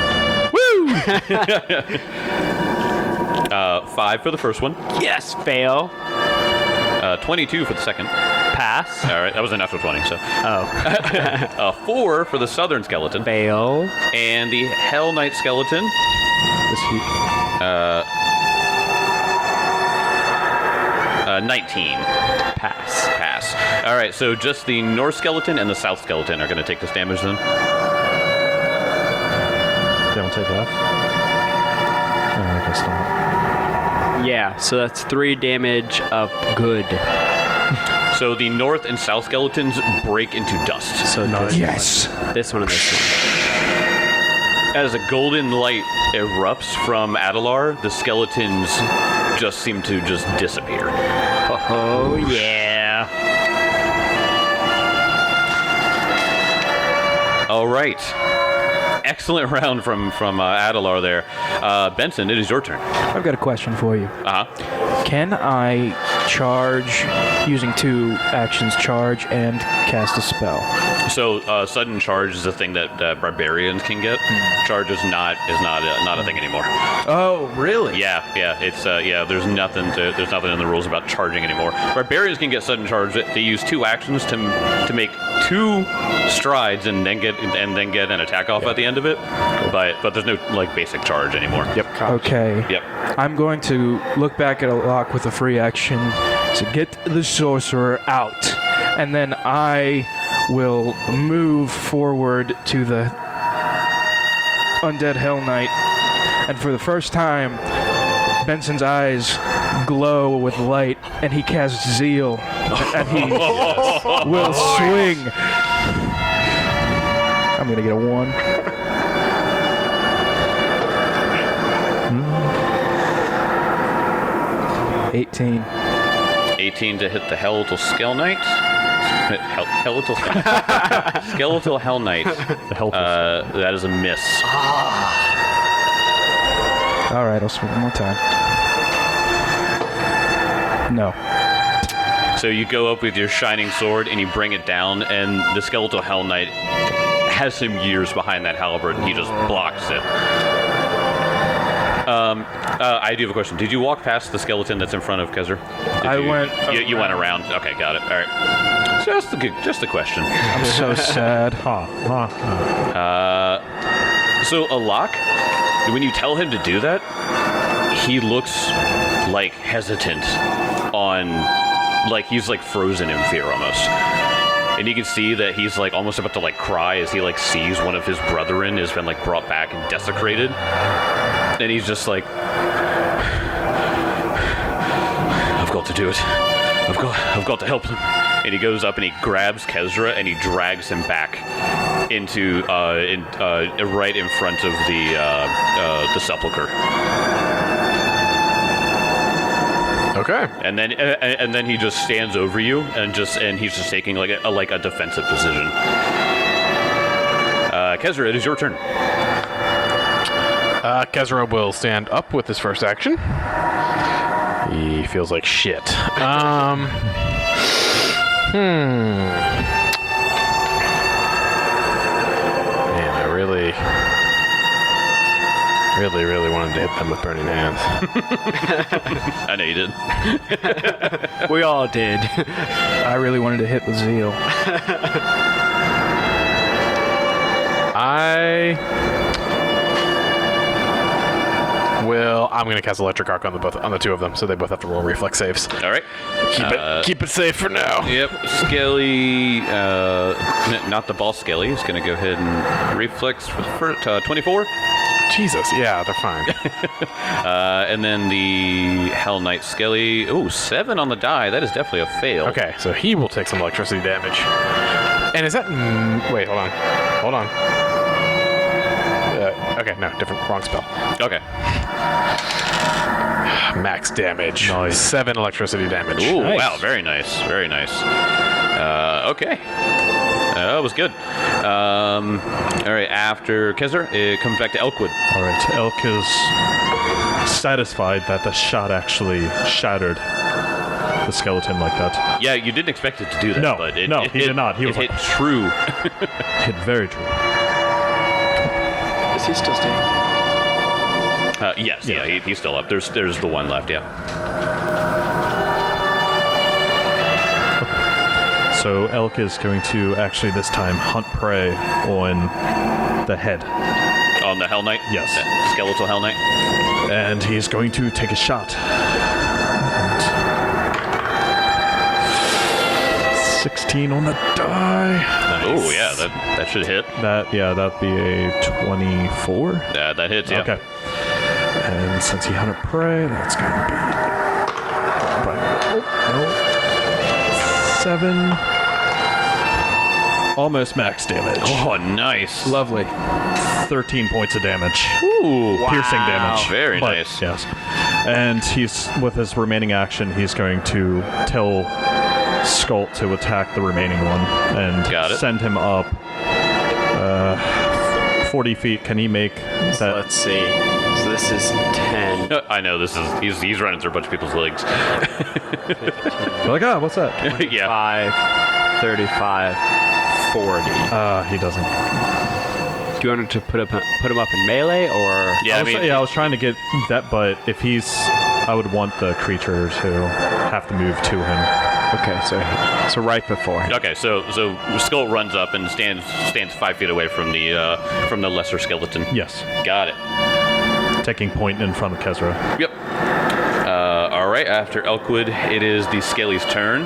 Uh, five for the first one. Yes, fail. Uh, twenty-two for the second. Pass. All right, that was a natural twenty. So, Oh. uh, four for the southern skeleton, Fail. and the Hell Knight skeleton. Uh, uh, nineteen. Pass. Pass. All right, so just the north skeleton and the south skeleton are going to take this damage then. They don't take that. Oh, I guess not. Yeah, so that's three damage of good. So the north and south skeletons break into dust. So this Yes. one, this one and this one. As a golden light erupts from Adelar, the skeletons just seem to just disappear. Oh, yeah. All right. Excellent round from from uh, Adelar there. Uh, Benson, it is your turn. I've got a question for you. Uh huh. Can I charge using two actions, charge and cast a spell? So uh, sudden charge is a thing that uh, barbarians can get. Charge is not is not a, not a thing anymore. Oh, really? Yeah, yeah, it's uh, yeah. There's nothing to, there's nothing in the rules about charging anymore. Barbarians can get sudden charge. They use two actions to to make two strides and then get and then get an attack off at the end of it. But but there's no like basic charge anymore. Yep. Okay. Yep. I'm going to look back at a lock with a free action to get the sorcerer out. And then I will move forward to the undead Hell Knight. And for the first time, Benson's eyes glow with light, and he casts Zeal. And he will swing. I'm going to get a one. eighteen. eighteen to hit the Skeletal Skull Knight. Hel- Skeletal Skeletal Hell Knight. The help. Uh, that is a miss. All right, I'll swing one more time. No. So you go up with your shining sword and you bring it down, and the Skeletal Hell Knight has some years behind that halberd, and he just blocks it. Um, uh, I do have a question. Did you walk past the skeleton that's in front of Kezra? Did I you, went You, you went around. Okay, got it. All right. Just a good, just a question. I'm so sad. Huh, huh, huh. Uh, so Alak, when you tell him to do that, he looks like hesitant on, like he's like frozen in fear almost. And you can see that he's like almost about to like cry as he like sees one of his brethren has been like brought back and desecrated. And he's just like, I've got to do it. I've got, I've got to help them. And he goes up and he grabs Kezra and he drags him back into, uh, in, uh, right in front of the, uh, uh, the sepulcher. Okay. And then, uh, and then he just stands over you and just, and he's just taking like a, a like a defensive position. Uh, Kezra, it is your turn. Uh, Kezra will stand up with his first action. He feels like shit. Um. hmm. Man, I really, really, really wanted to hit them with burning hands. I know you did. We all did. I really wanted to hit with zeal. I will. I'm going to cast Electric Arc on the both on the two of them, so they both have to roll reflex saves. All right. Keep Uh, it, keep it safe for now. Yep, Skelly, uh, n- not the ball Skelly, is going to go ahead and reflex for the first, uh, twenty-four. Jesus, yeah, they're fine. Uh, and then the Hell Knight Skelly, ooh, seven on the die. That is definitely a fail. Okay, so he will take some electricity damage. And is that? Mm, wait, hold on, hold on. Uh, okay, no, different, wrong spell. Okay. Max damage. Nice. Seven electricity damage. Ooh, Nice. wow, very nice, very nice. Uh, okay. Uh, that was good. Um, all right, after Kezar, it comes back to Elkwood. All right, Elk is satisfied that the shot actually shattered the skeleton like that. Yeah, you didn't expect it to do that, No, but it, no, it he hit, did not. He it was hit like- true. Hit very true. Is he still standing? Uh, yes, yeah, he, he's still up. There's there's the one left, yeah. So Elk is going to actually this time hunt prey on the head. On the Hell Knight? Yes. Uh, skeletal Hell Knight? And he's going to take a shot. sixteen on the die. Oh, yeah, that, that should hit. That, yeah, that'd be a twenty-four. Yeah, that hits, yeah. Okay. And since he hunted prey, that's going to be. But, oh, no. Seven. Almost max damage. Oh, nice. Lovely. thirteen points of damage. Ooh, Piercing damage. Very But, nice. Yes. And he's, with his remaining action, he's going to tell Skult to attack the remaining one and Got it. send him up uh, forty feet. Can he make So that? let's see. So this is ten. Uh, I know, this is, he's, he's running through a bunch of people's legs. You're like, ah, what's that? yeah. five, thirty-five, forty. Uh, he doesn't. Do you want him to put up put him up in melee or? Yeah, I I was, mean, yeah, I was trying to get that, but if he's, I would want the creature to have to move to him. Okay, so so right before. okay, so so Skull runs up and stands stands five feet away from the uh, from the lesser skeleton. Yes, Got it. taking point in front of Kezra. Yep. Uh, all right. After Elkwood, it is the Skelly's turn.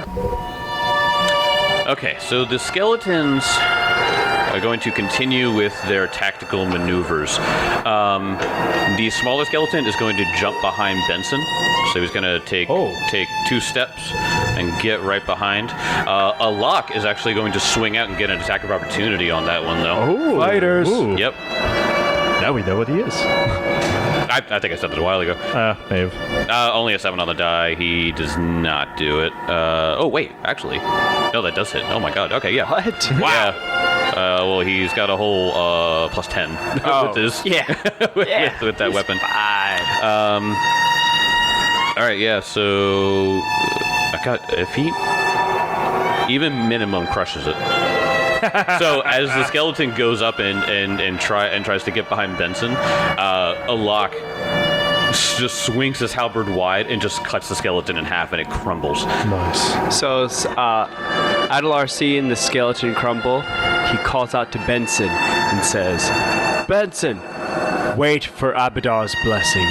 Okay, so the skeletons are going to continue with their tactical maneuvers. Um, the smaller skeleton is going to jump behind Benson, so he's going to take Oh. take two steps and get right behind. Uh, a lock is actually going to swing out and get an attack of opportunity on that one, though. Ooh, Fighters. Ooh. Yep. Now we know what he is. I, I think I said that a while ago. Uh, Maeve. Uh, only a seven on the die. He does not do it. Uh, oh, wait, actually. No, that does hit. Oh, my God. Okay, yeah. What? Yeah. Uh, well, he's got a whole uh, plus ten Oh, with his yeah. with, Yeah. with that weapon. Five. Um. All right, yeah. So I got if he even minimum crushes it. So as the skeleton goes up and and and try and tries to get behind Benson, uh, Alok just swings his halberd wide and just cuts the skeleton in half, and it crumbles. Nice. So, uh, Adelar seeing the skeleton crumble, he calls out to Benson and says, Benson, wait for Abadar's blessing.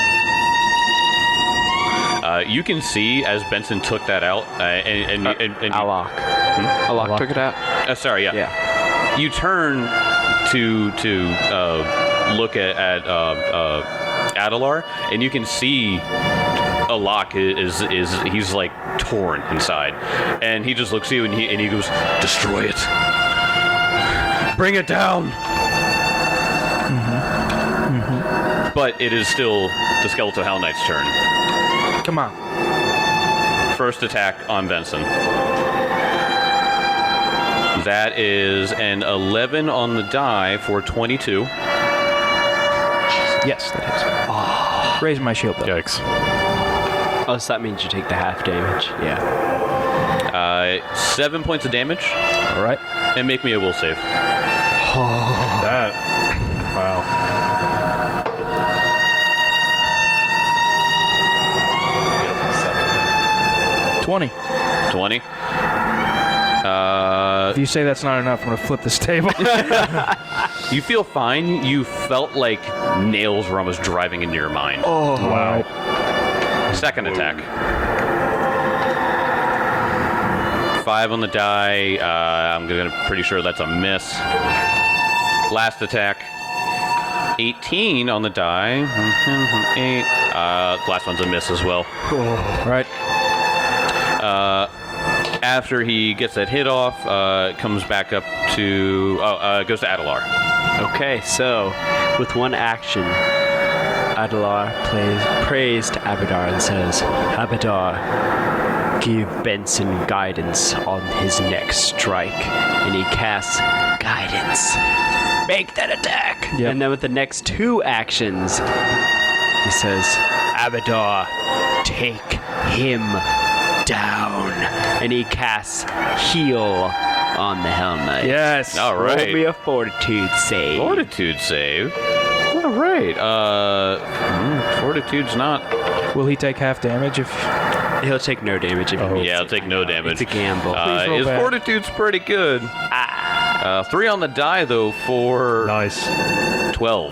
Uh, you can see as Benson took that out, uh, and and, and, and you- Alok. Alok took it out? Uh, sorry, yeah. Yeah. You turn to to uh, look at at uh, uh, Adelar, and you can see Alok is, is is he's like torn inside, and he just looks at you and he and he goes, "Destroy it, bring it down." Mm-hmm. Mm-hmm. But it is still the Skeletal Hell Knight's turn. Come on. First attack on Benson. That is an eleven on the die for twenty-two. Yes, that hits. Oh. Raise my shield, though. Yikes. Oh, so that means you take the half damage. Yeah. Uh, seven points of damage, All right. and make me a will save. That. Wow. twenty. twenty. Uh, If you say that's not enough, I'm going to flip this table. you feel fine. You felt like nails were almost driving into your mind. Oh, wow. Second attack. Five on the die. Uh, I'm gonna pretty sure that's a miss. Last attack. eighteen on the die. Eight. Uh, last one's a miss as well. Right. Uh, after he gets that hit off, uh, it comes back up to. Oh, uh, goes to Adelar. Okay, so with one action, Adelar plays prays to Abadar and says, Abadar, give Benson guidance on his next strike. And he casts guidance. Make that attack. Yep. And then with the next two actions, he says, Abadar, take him down. And he casts heal on the Hell Knight. Yes. All Roll right. me a fortitude save. Fortitude save. All right. Uh, mm, fortitude's not. Will he take half damage if... He'll take no damage if he meets Yeah, I'll it. take no damage. It's a gamble. Uh, roll his back. fortitude's pretty good. Uh, three on the die though for Nice. twelve.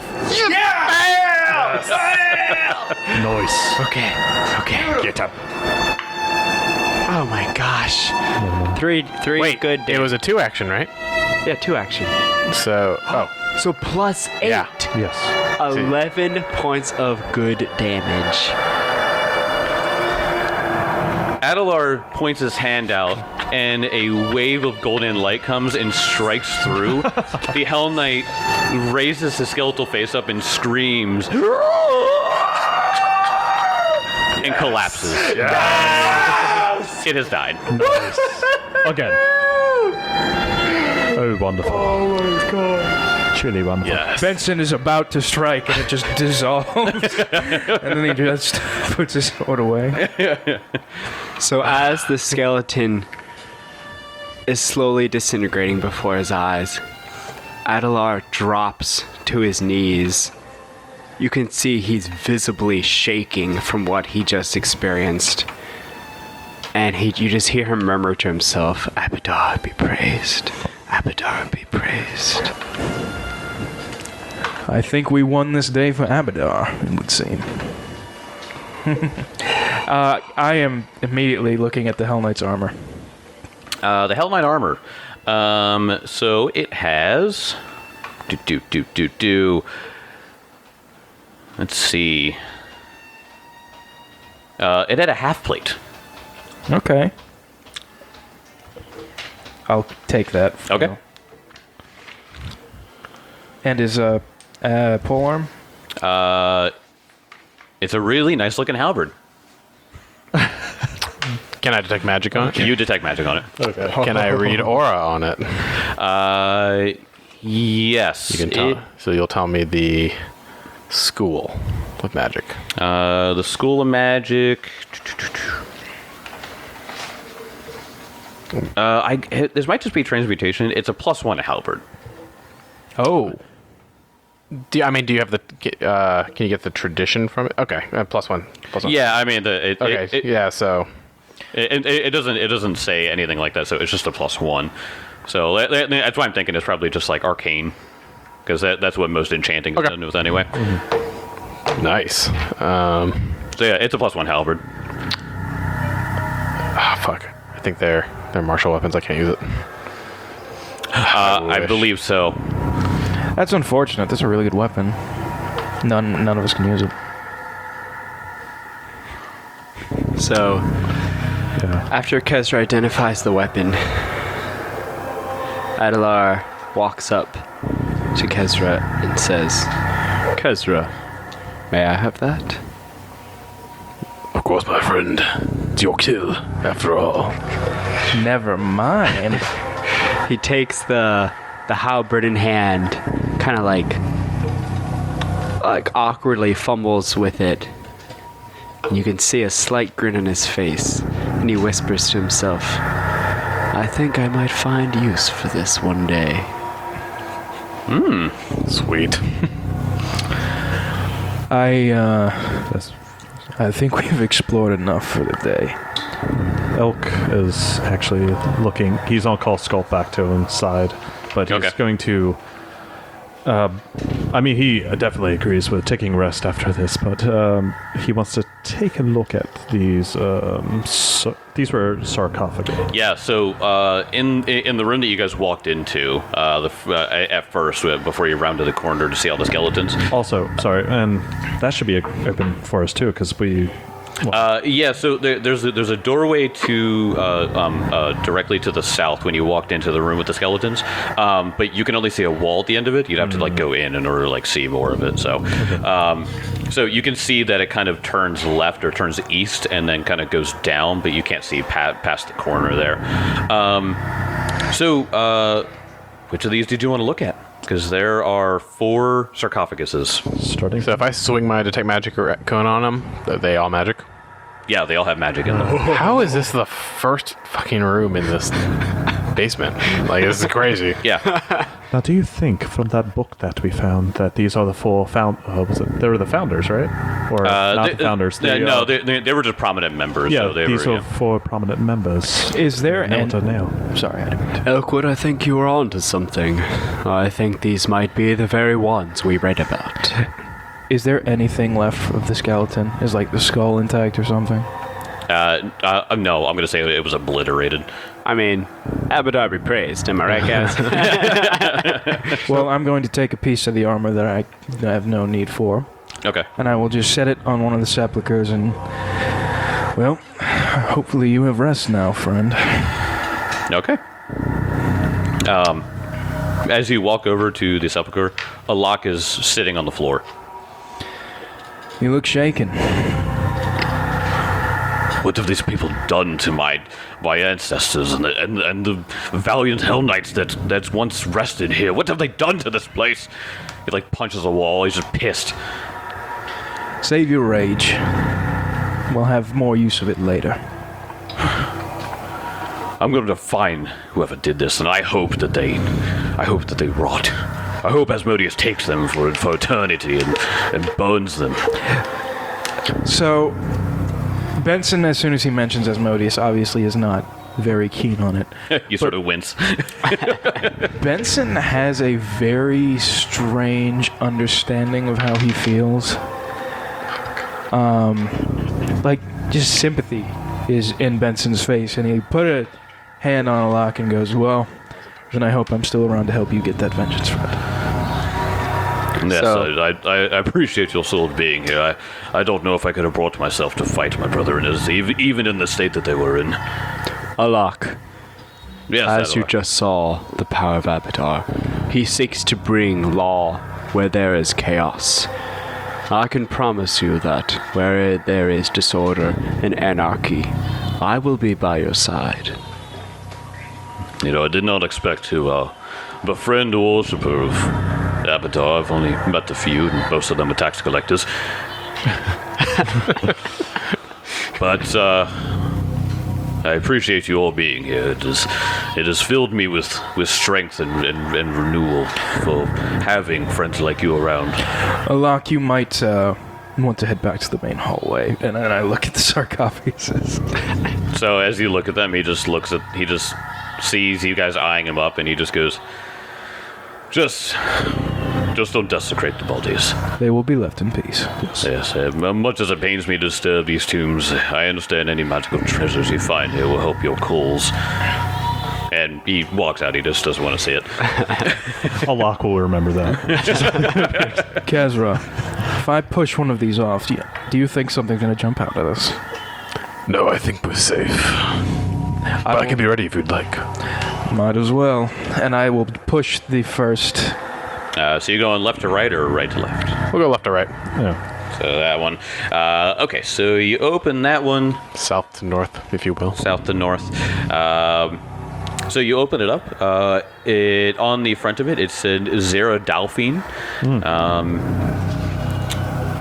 Nice. Okay, okay. Get up. Oh my gosh. Three, three Wait, good it damage. was a two action, right? Yeah, two action. So, oh, So plus eight. Yeah. Yes. eleven points of good damage. Adelar points his hand out, and a wave of golden light comes and strikes through. The Hell Knight raises his skeletal face up and screams, and collapses. It has died. Again. Oh, wonderful. Oh my god. Truly wonderful. Yes. Benson is about to strike, and it just dissolves. And then he just puts his sword away. So as the skeleton is slowly disintegrating before his eyes, Adelar drops to his knees. You can see he's visibly shaking from what he just experienced. And he, you just hear him murmur to himself, Abadar be praised. Abadar be praised. I think we won this day for Abadar, it would seem. uh, I am immediately looking at the Hell Knight's armor. Uh, the Hell Knight armor. Um, so it has. Do do do do do. Let's see. Uh, it had a half plate. Okay. I'll take that. for Okay. now. And his uh, uh, polearm? Uh, it's a really nice looking halberd. can I detect magic on it? You detect magic on it. Okay. Can I read aura on it? Uh, yes. You can tell. It- So you'll tell me the school of magic. uh, the School of Magic. Uh, I it, this might just be transmutation. It's a plus one halberd. Oh. Do you, I mean, do you have the? Uh, can you get the tradition from it? Okay, uh, plus one. Plus one. Yeah, I mean the it, Okay. it, it, yeah. So. It, it, it doesn't it doesn't say anything like that, so it's just a plus one. So that, that- that's why I'm thinking it's probably just like arcane, because that, that's what most enchanting is Okay. done with anyway. Nice. Um. So yeah, it's a plus one halberd. Ah, fuck. I think they're they're martial weapons. I can't use it. Uh, I wish. believe so. That's unfortunate. That's a really good weapon. None, none of us can use it. So, after Kezra identifies the weapon, Adelar walks up to Kezra and says, Kezra, may I have that? Of course, my friend. It's your kill, after all. Never mind. He takes the the halberd in hand, kind of like like awkwardly fumbles with it. And you can see a slight grin on his face, and he whispers to himself, I think I might find use for this one day. Hmm. Sweet. I, uh, I think we've explored enough for the day. Elk is actually looking. He's on call Sculpt back to inside, but he's Okay. going to. Uh, I mean, he definitely agrees with taking rest after this, but um, he wants to take a look at these. Um, so, these were sarcophagi. Yeah, so uh, in in the room that you guys walked into, uh, the, f- uh, at first, uh, before you rounded the corner to see all the skeletons. Also, sorry, and that should be open for us too, because we. Uh, yeah, so there, there's a, there's a doorway to uh, um, uh, directly to the south when you walked into the room with the skeletons, um, but you can only see a wall at the end of it. You'd have to like go in in order to like see more of it. So, um, so you can see that it kind of turns left or turns east and then kind of goes down, but you can't see pa- past the corner there. Um, so, uh, which of these did you want to look at? Because there are four sarcophaguses. Starting. So if I swing my detect magic or cone on them, are they all magic? Yeah, they all have magic in them. How is this the first fucking room in this basement? Like, this is crazy. Yeah. Now, do you think from that book that we found that these are the four found? Uh, was it? They were the founders, right? Or Uh, not they- the founders? they- the, no, uh, they, they, they were just prominent members. yeah, so they these were, are yeah. four prominent members. Is there Nail an... to nail. Sorry, I didn't mean to... Elkwood, I think you are onto something. I think these might be the very ones we read about. Is there anything left of the skeleton? Is like the skull intact or something? Uh, uh, no, I'm going to say it was obliterated. I mean, Abadar be praised, am I right, guys? Well, I'm going to take a piece of the armor that I have no need for, Okay. and I will just set it on one of the sepulchers and... Well, hopefully you have rest now, friend. Okay. Um, as you walk over to the sepulcher, a lock is sitting on the floor. You look shaken. What have these people done to my my ancestors and the, and, and the valiant Hell Knights that that's once rested here? What have they done to this place? He like punches a wall. He's just pissed. Save your rage. We'll have more use of it later. I'm going to find whoever did this, and I hope that they, I hope that they rot. I hope Asmodeus takes them for for eternity and and burns them. So, Benson, as soon as he mentions Asmodeus, obviously is not very keen on it. You sort of wince. Benson has a very strange understanding of how he feels. Um, like, just sympathy is in Benson's face, and he put a hand on a lock and goes, well, then I hope I'm still around to help you get that vengeance, friend. Yes, So- I, I, I appreciate your sword being here. I, I don't know if I could have brought myself to fight my brother and his, ev- even in the state that they were in. Alak, Yes, as that you are. just saw the power of Abadar, he seeks to bring law where there is chaos. I can promise you that where there is disorder and anarchy, I will be by your side. You know, I did not expect to uh, befriend a worshiper of Abadar. I've only met a few, and most of them are tax collectors. But uh, I appreciate you all being here. It, is, it has filled me with, with strength and, and, and renewal for having friends like you around. Alak, you might uh, want to head back to the main hallway. And then I look at the sarcophagus. So as you look at them, he just looks at, he just sees you guys eyeing him up, and he just goes, just, just don't desecrate the bodies. They will be left in peace. Yes. Yes, uh, much as it pains me to disturb these tombs, I understand any magical treasures you find here will help your cause. And he walks out, he just doesn't want to see it. Alak will remember that. Kazra, if I push one of these off, do you, do you think something's going to jump out at us? No, I think we're safe. But I can be ready if you'd like. Might as well. And I will push the first. Uh, so you're going left to right or right to left? We'll go left to right. Yeah. So that one. Uh, okay, so you open that one South to north, if you will. south to north. Um, so you open it up. Uh, it on the front of it, it said Zera Dalphine. Um,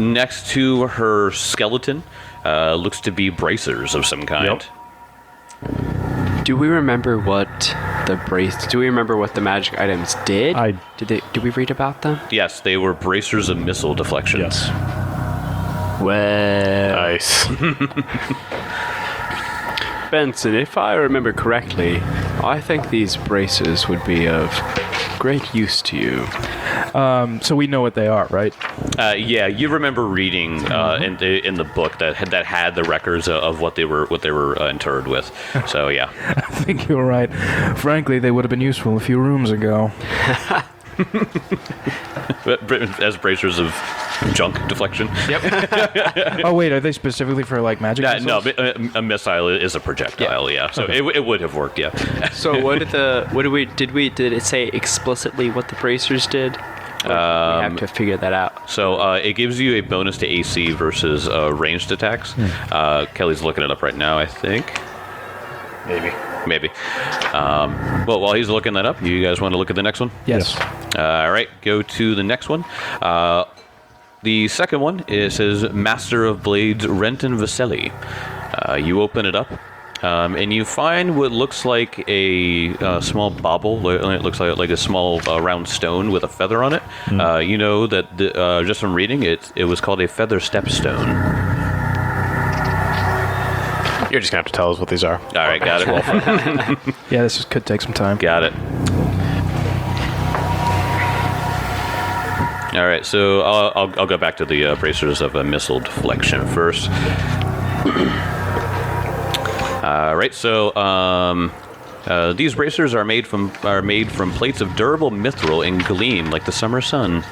next to her skeleton uh, looks to be bracers of some kind. Yep. Do we remember what the brace? Do we remember what the magic items did? I- did. They, did we read about them? Yes, they were bracers of missile deflection. Yes. Well, Nice. Benson, if I remember correctly, I think these braces would be of great use to you. So we know what they are, right? Uh, yeah, you remember reading uh, in the in the book that had, that had the records of, of what they were what they were uh, interred with. So yeah, I think you're right. Frankly, they would have been useful a few rooms ago. But br- as bracers of junk deflection. Oh wait, are they specifically for like magic? Uh, no, missiles? a, a missile is a projectile. Yeah, so it, w- it would have worked. Yeah. So what did the what did we did we did it say explicitly what the bracers did? Or did we have to figure that out. So uh, it gives you a bonus to A C versus uh, ranged attacks. Uh, Kelly's looking it up right now, I think. Maybe. Maybe. Um, well, while he's looking that up, you guys want to look at the next one? Yes. Uh, all right, go to the next one. Uh, the second one, it says Master of Blades Renton Vaselli. Uh, you open it up, um, and you find what looks like a uh, small bauble. Li- It looks like like a small uh, round stone with a feather on it. Uh, you know that the, uh, just from reading it, it was called a feather stepstone. You're just going to have to tell us what these are. All right, got it. Yeah, this is, could take some time. Got it. All right, so I'll, I'll, I'll go back to the uh, bracers of a missile deflection first. All right, so um, uh, these bracers are made from are made from plates of durable mithril and gleam like the summer sun.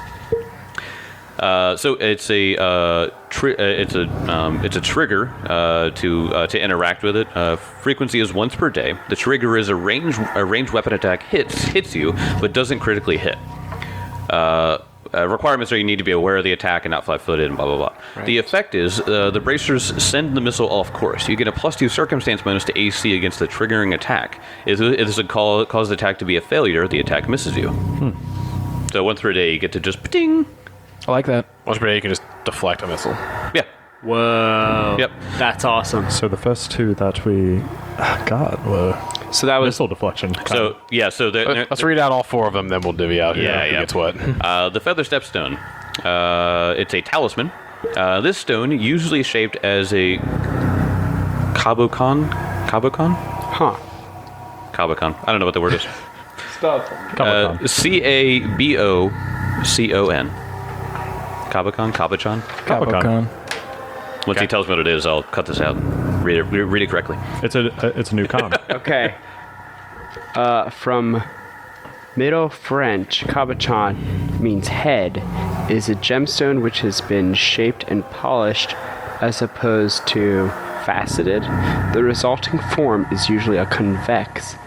Uh, so it's a uh, tri- uh, it's a um, it's a trigger uh, to uh, to interact with it. Uh, frequency is once per day. The trigger is a range a ranged weapon attack hits hits you but doesn't critically hit. Uh, uh, requirements are you need to be aware of the attack and not flat-footed and blah blah blah. Right. The effect is uh, the bracers send the missile off course. You get a plus two circumstance bonus to A C against the triggering attack. If if this would call, cause the attack to be a failure, the attack misses you. So once per day you get to just ding. I like that. Once per day, you can just deflect a missile. Yeah. Whoa. Yep. That's awesome. So the first two that we got were So that was missile deflection. kind So of. yeah, so the, Let- Let's read out all four of them, then we'll divvy out Yeah, who yeah. gets what. Uh, the Feather Stepstone. Uh, it's a talisman. Uh, this stone, usually shaped as a Kabokon. Kabokon? huh. Kabokon. I don't know what the word is. Comic-Con. Uh, C A B O C O N. Kabokon? Kabachon? Kabokon. Once he tells me what it is, I'll cut this out. Read it, re- read it correctly. It's a uh, it's a new con. Okay. Uh, from Middle French, cabochon means head. It is a gemstone which has been shaped and polished as opposed to faceted. The resulting form is usually a convex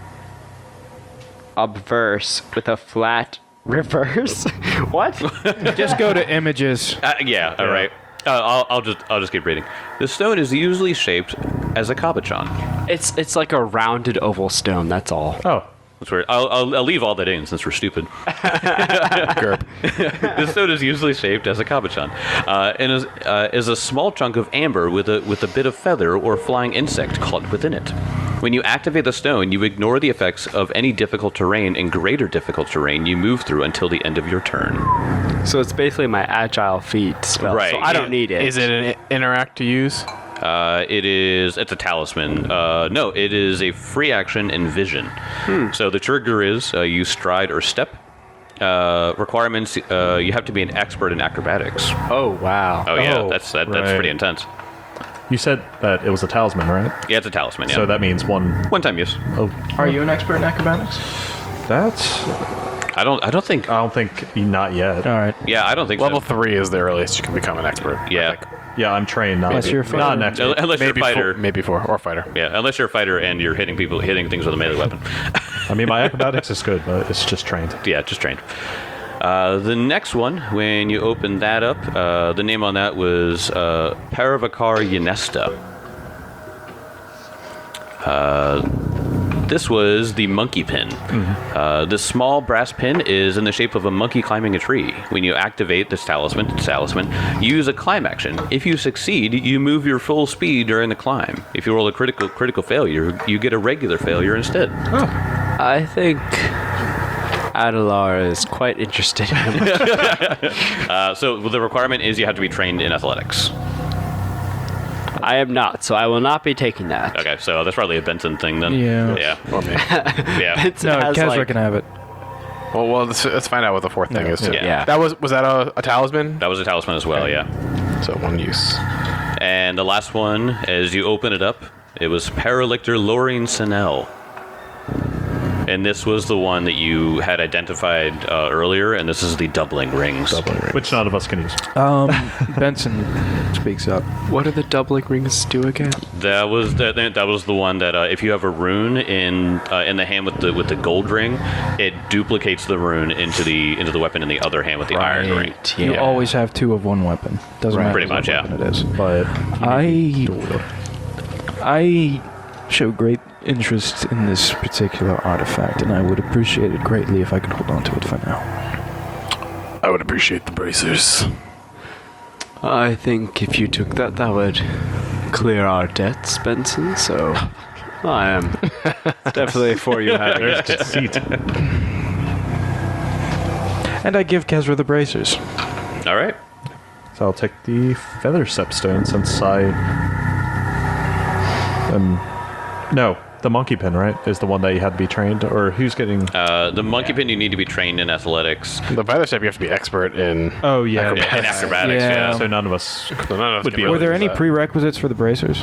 obverse with a flat reverse. What? Just go to images. Uh, yeah, all right. Uh, I'll, I'll just I'll just keep reading. The stone is usually shaped as a kabachon. It's it's like a rounded oval stone. That's all. Oh, That's weird. I'll, I'll, I'll leave all that in since we're stupid. This stone is usually shaped as a kabachon, uh, and is, uh, is a small chunk of amber with a with a bit of feather or flying insect caught within it. When you activate the stone, you ignore the effects of any difficult terrain and greater difficult terrain you move through until the end of your turn. So it's basically my agile feat spell. Right. So I don't need it. Is it an i- interact to use? Uh, it is. It's a talisman. Uh, no, it is a free action and vision. So the trigger is uh, use stride or step. Uh, requirements: uh, you have to be an expert in acrobatics. Oh wow. Oh yeah, Oh, that's that, that's right. pretty intense. you said that it was a talisman, right? Yeah, it's a talisman. Yeah. So that means one. one time use. Oh, Are you an expert in acrobatics? that's. I don't. I don't think. I don't think not yet. All right. Yeah, I don't think Level so. three is the earliest you can become an expert. I Yeah. think. Yeah, I'm trained. Not, Unless you're a not fighter. an expert. Unless you're a Maybe fighter. four, maybe four or fighter. Yeah, unless you're a fighter and you're hitting people, hitting things with a melee weapon. I mean, my acrobatics is good, but it's just trained. Yeah, just trained. Uh, the next one, when you open that up, uh, the name on that was uh, Paravakar Yanesta. Uh, This was the monkey pin. Uh, this small brass pin is in the shape of a monkey climbing a tree. When you activate this talisman, talisman, use a climb action. If you succeed, you move your full speed during the climb. If you roll a critical critical failure, you get a regular failure instead. I think Adelar is quite interested in him. Uh, so the requirement is you have to be trained in athletics. I am not, so I will not be taking that. Okay, so that's probably a Benson thing then. Yeah. Yeah. Or me. Yeah. Benson No, has, Kezra like- can have it. well, well let's, let's find out what the fourth thing Yeah. is too. Yeah. That was was that a, a talisman? That was a talisman as well, yeah. So one use. And the last one, as you open it up, it was Paralictor Lorine Sinel. And this was the one that you had identified uh, earlier, and this is the doubling rings. Doubling ring. Which none of us can use. Um, Benson speaks up. What do the doubling rings do again? That was that, that was the one that uh, if you have a rune in uh, in the hand with the with the gold ring, it duplicates the rune into the into the weapon in the other hand with the iron ring. You Yeah. always have two of one weapon. Doesn't matter Pretty what much, yeah. weapon it is. But I I show great interest in this particular artifact, and I would appreciate it greatly if I could hold on to it for now. I would appreciate the bracers. I think if you took that, that would clear our debts, Benson, so I am definitely for you having there's it. deceit. And I give Kezra the bracers. All right. So I'll take the feather stepstone since I am. No, the monkey pin, right? Is the one that you had to be trained, or who's getting? Uh, the monkey pin, you need to be trained in athletics. The feather step, you have to be expert in. Oh yeah, And acrobatics, Yeah. yeah. So none of us. So none of us Would can be really Were there do any that. prerequisites for the bracers?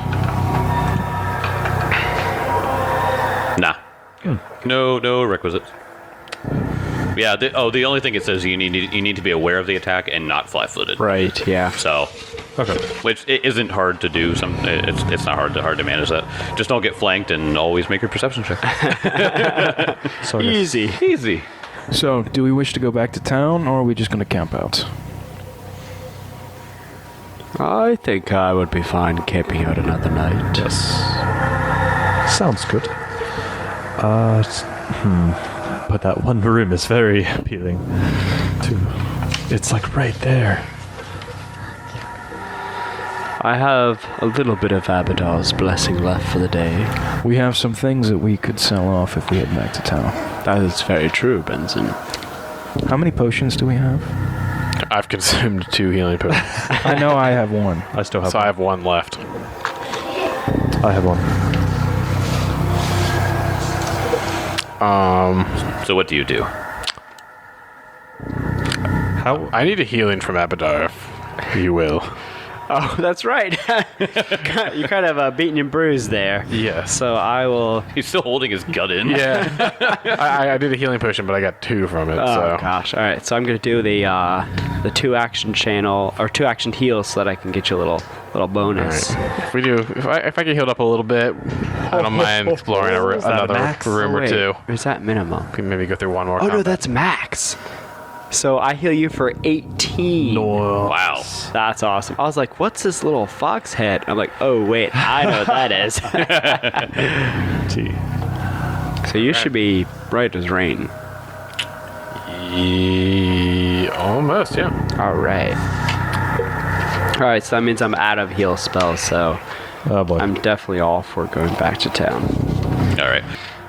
Nah. No, no requisites. Yeah. The, oh, the only thing it says you need you need to be aware of the attack and not flat-footed. Right, yeah. So, Okay. which it isn't hard to do. Some it's it's not hard to hard to manage that. Just don't get flanked and always make your perception check. So I guess- Easy. Easy. So, do we wish to go back to town, or are we just going to camp out? I think I would be fine camping out another night. Yes. Sounds good. Uh, s- hmm. But that one room is very appealing. To, it's like right there. I have a little bit of Abadar's blessing left for the day. We have some things that we could sell off if we head back to town. That is very true, Benson. How many potions do we have? I've consumed two healing potions, I know I have one. I still have. so I have one left. I have one. Um, So what do you do? How? I need a healing from Abadar, if you will. Oh, that's right. You kind of uh, beaten and bruised there. Yes. So I will. He's still holding his gut in. Yeah. I, I- I did a healing potion, but I got two from it. Oh so gosh! All right, so I'm gonna do the uh, the two action channel or two action heal so that I can get you a little little bonus. if we do, if I if I get healed up a little bit, I don't mind exploring a, ro- Is that a another max? room Oh, or wait, two. or is that minimum? We can maybe go through one more. Oh no, combat. that's max. So I heal you for eighteen. Wow. That's awesome. I was like, what's this little fox head? I'm like, oh wait, I know what that is. T. So you should be bright as rain. Ye- almost, yeah. All right. All right, so that means I'm out of heal spells, so Oh boy. I'm definitely all for going back to town. All right.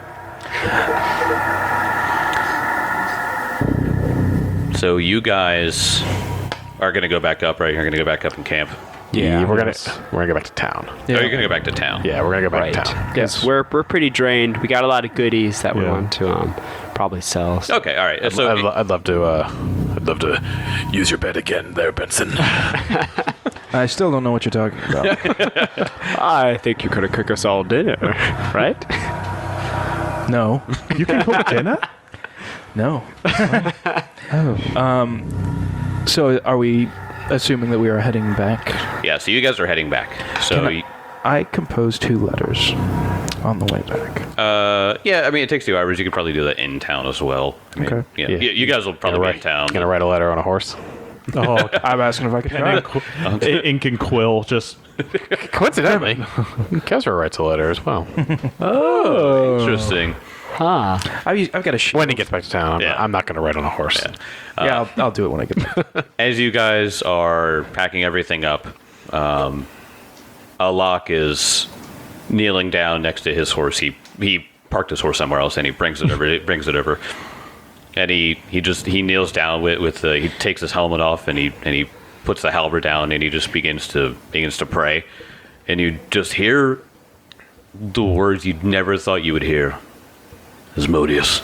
So you guys are gonna go back up, right? You're gonna go back up and camp. Yeah, we're gonna yes. we're gonna go back to town. Oh, you're gonna go back to town. Yeah, we're gonna go back Right. to town. Because we're, we're pretty drained. We got a lot of goodies that we Yeah. want to um, probably sell. So Okay. All right. I'd, So I'd, lo- I'd love to. Uh, I'd love to use your bed again, there, Benson. I still don't know what you're talking about. I think you could have cooked us all dinner, right? No. You can cook dinner? No. Oh. Um, so are we assuming that we are heading back? yeah. So you guys are heading back. So Can I, I composed two letters on the way back. uh, yeah. I mean, it takes two hours. You could probably do that in town as well. I mean, Okay. Yeah. Yeah. You, you guys will probably Gonna be in town. Gonna write a letter on a horse. Oh, I'm asking if I could and try. then qu- ink and quill just Coincidentally, Kesra writes a letter as well. Oh, interesting. I've, I've got a shield. When he gets back to town, I'm, Yeah. I'm not going to ride on a horse. Yeah. Yeah, I'll, I'll do it when I get back. As you guys are packing everything up, um, Alok is kneeling down next to his horse. He he parked his horse somewhere else, and he brings it over. He brings it over, and he, he just he kneels down with with the, he takes his helmet off, and he and he puts the halberd down, and he just begins to begins to pray, and you just hear the words you'd never thought you would hear. Asmodeus,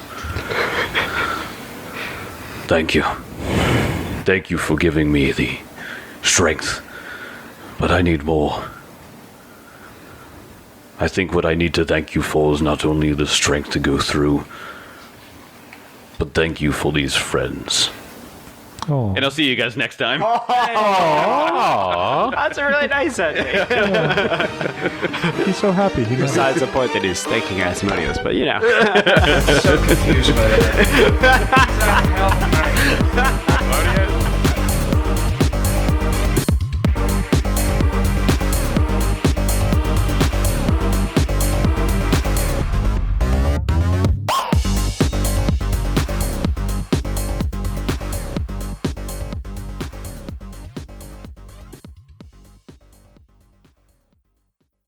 thank you. Thank you for giving me the strength, but I need more. I think what I need to thank you for is not only the strength to go through, but thank you for these friends. Oh. And I'll see you guys next time. That's a really nice ending. He's so happy. He knows. Besides the point that he's thanking Asmodeus, but you know. So confused by that.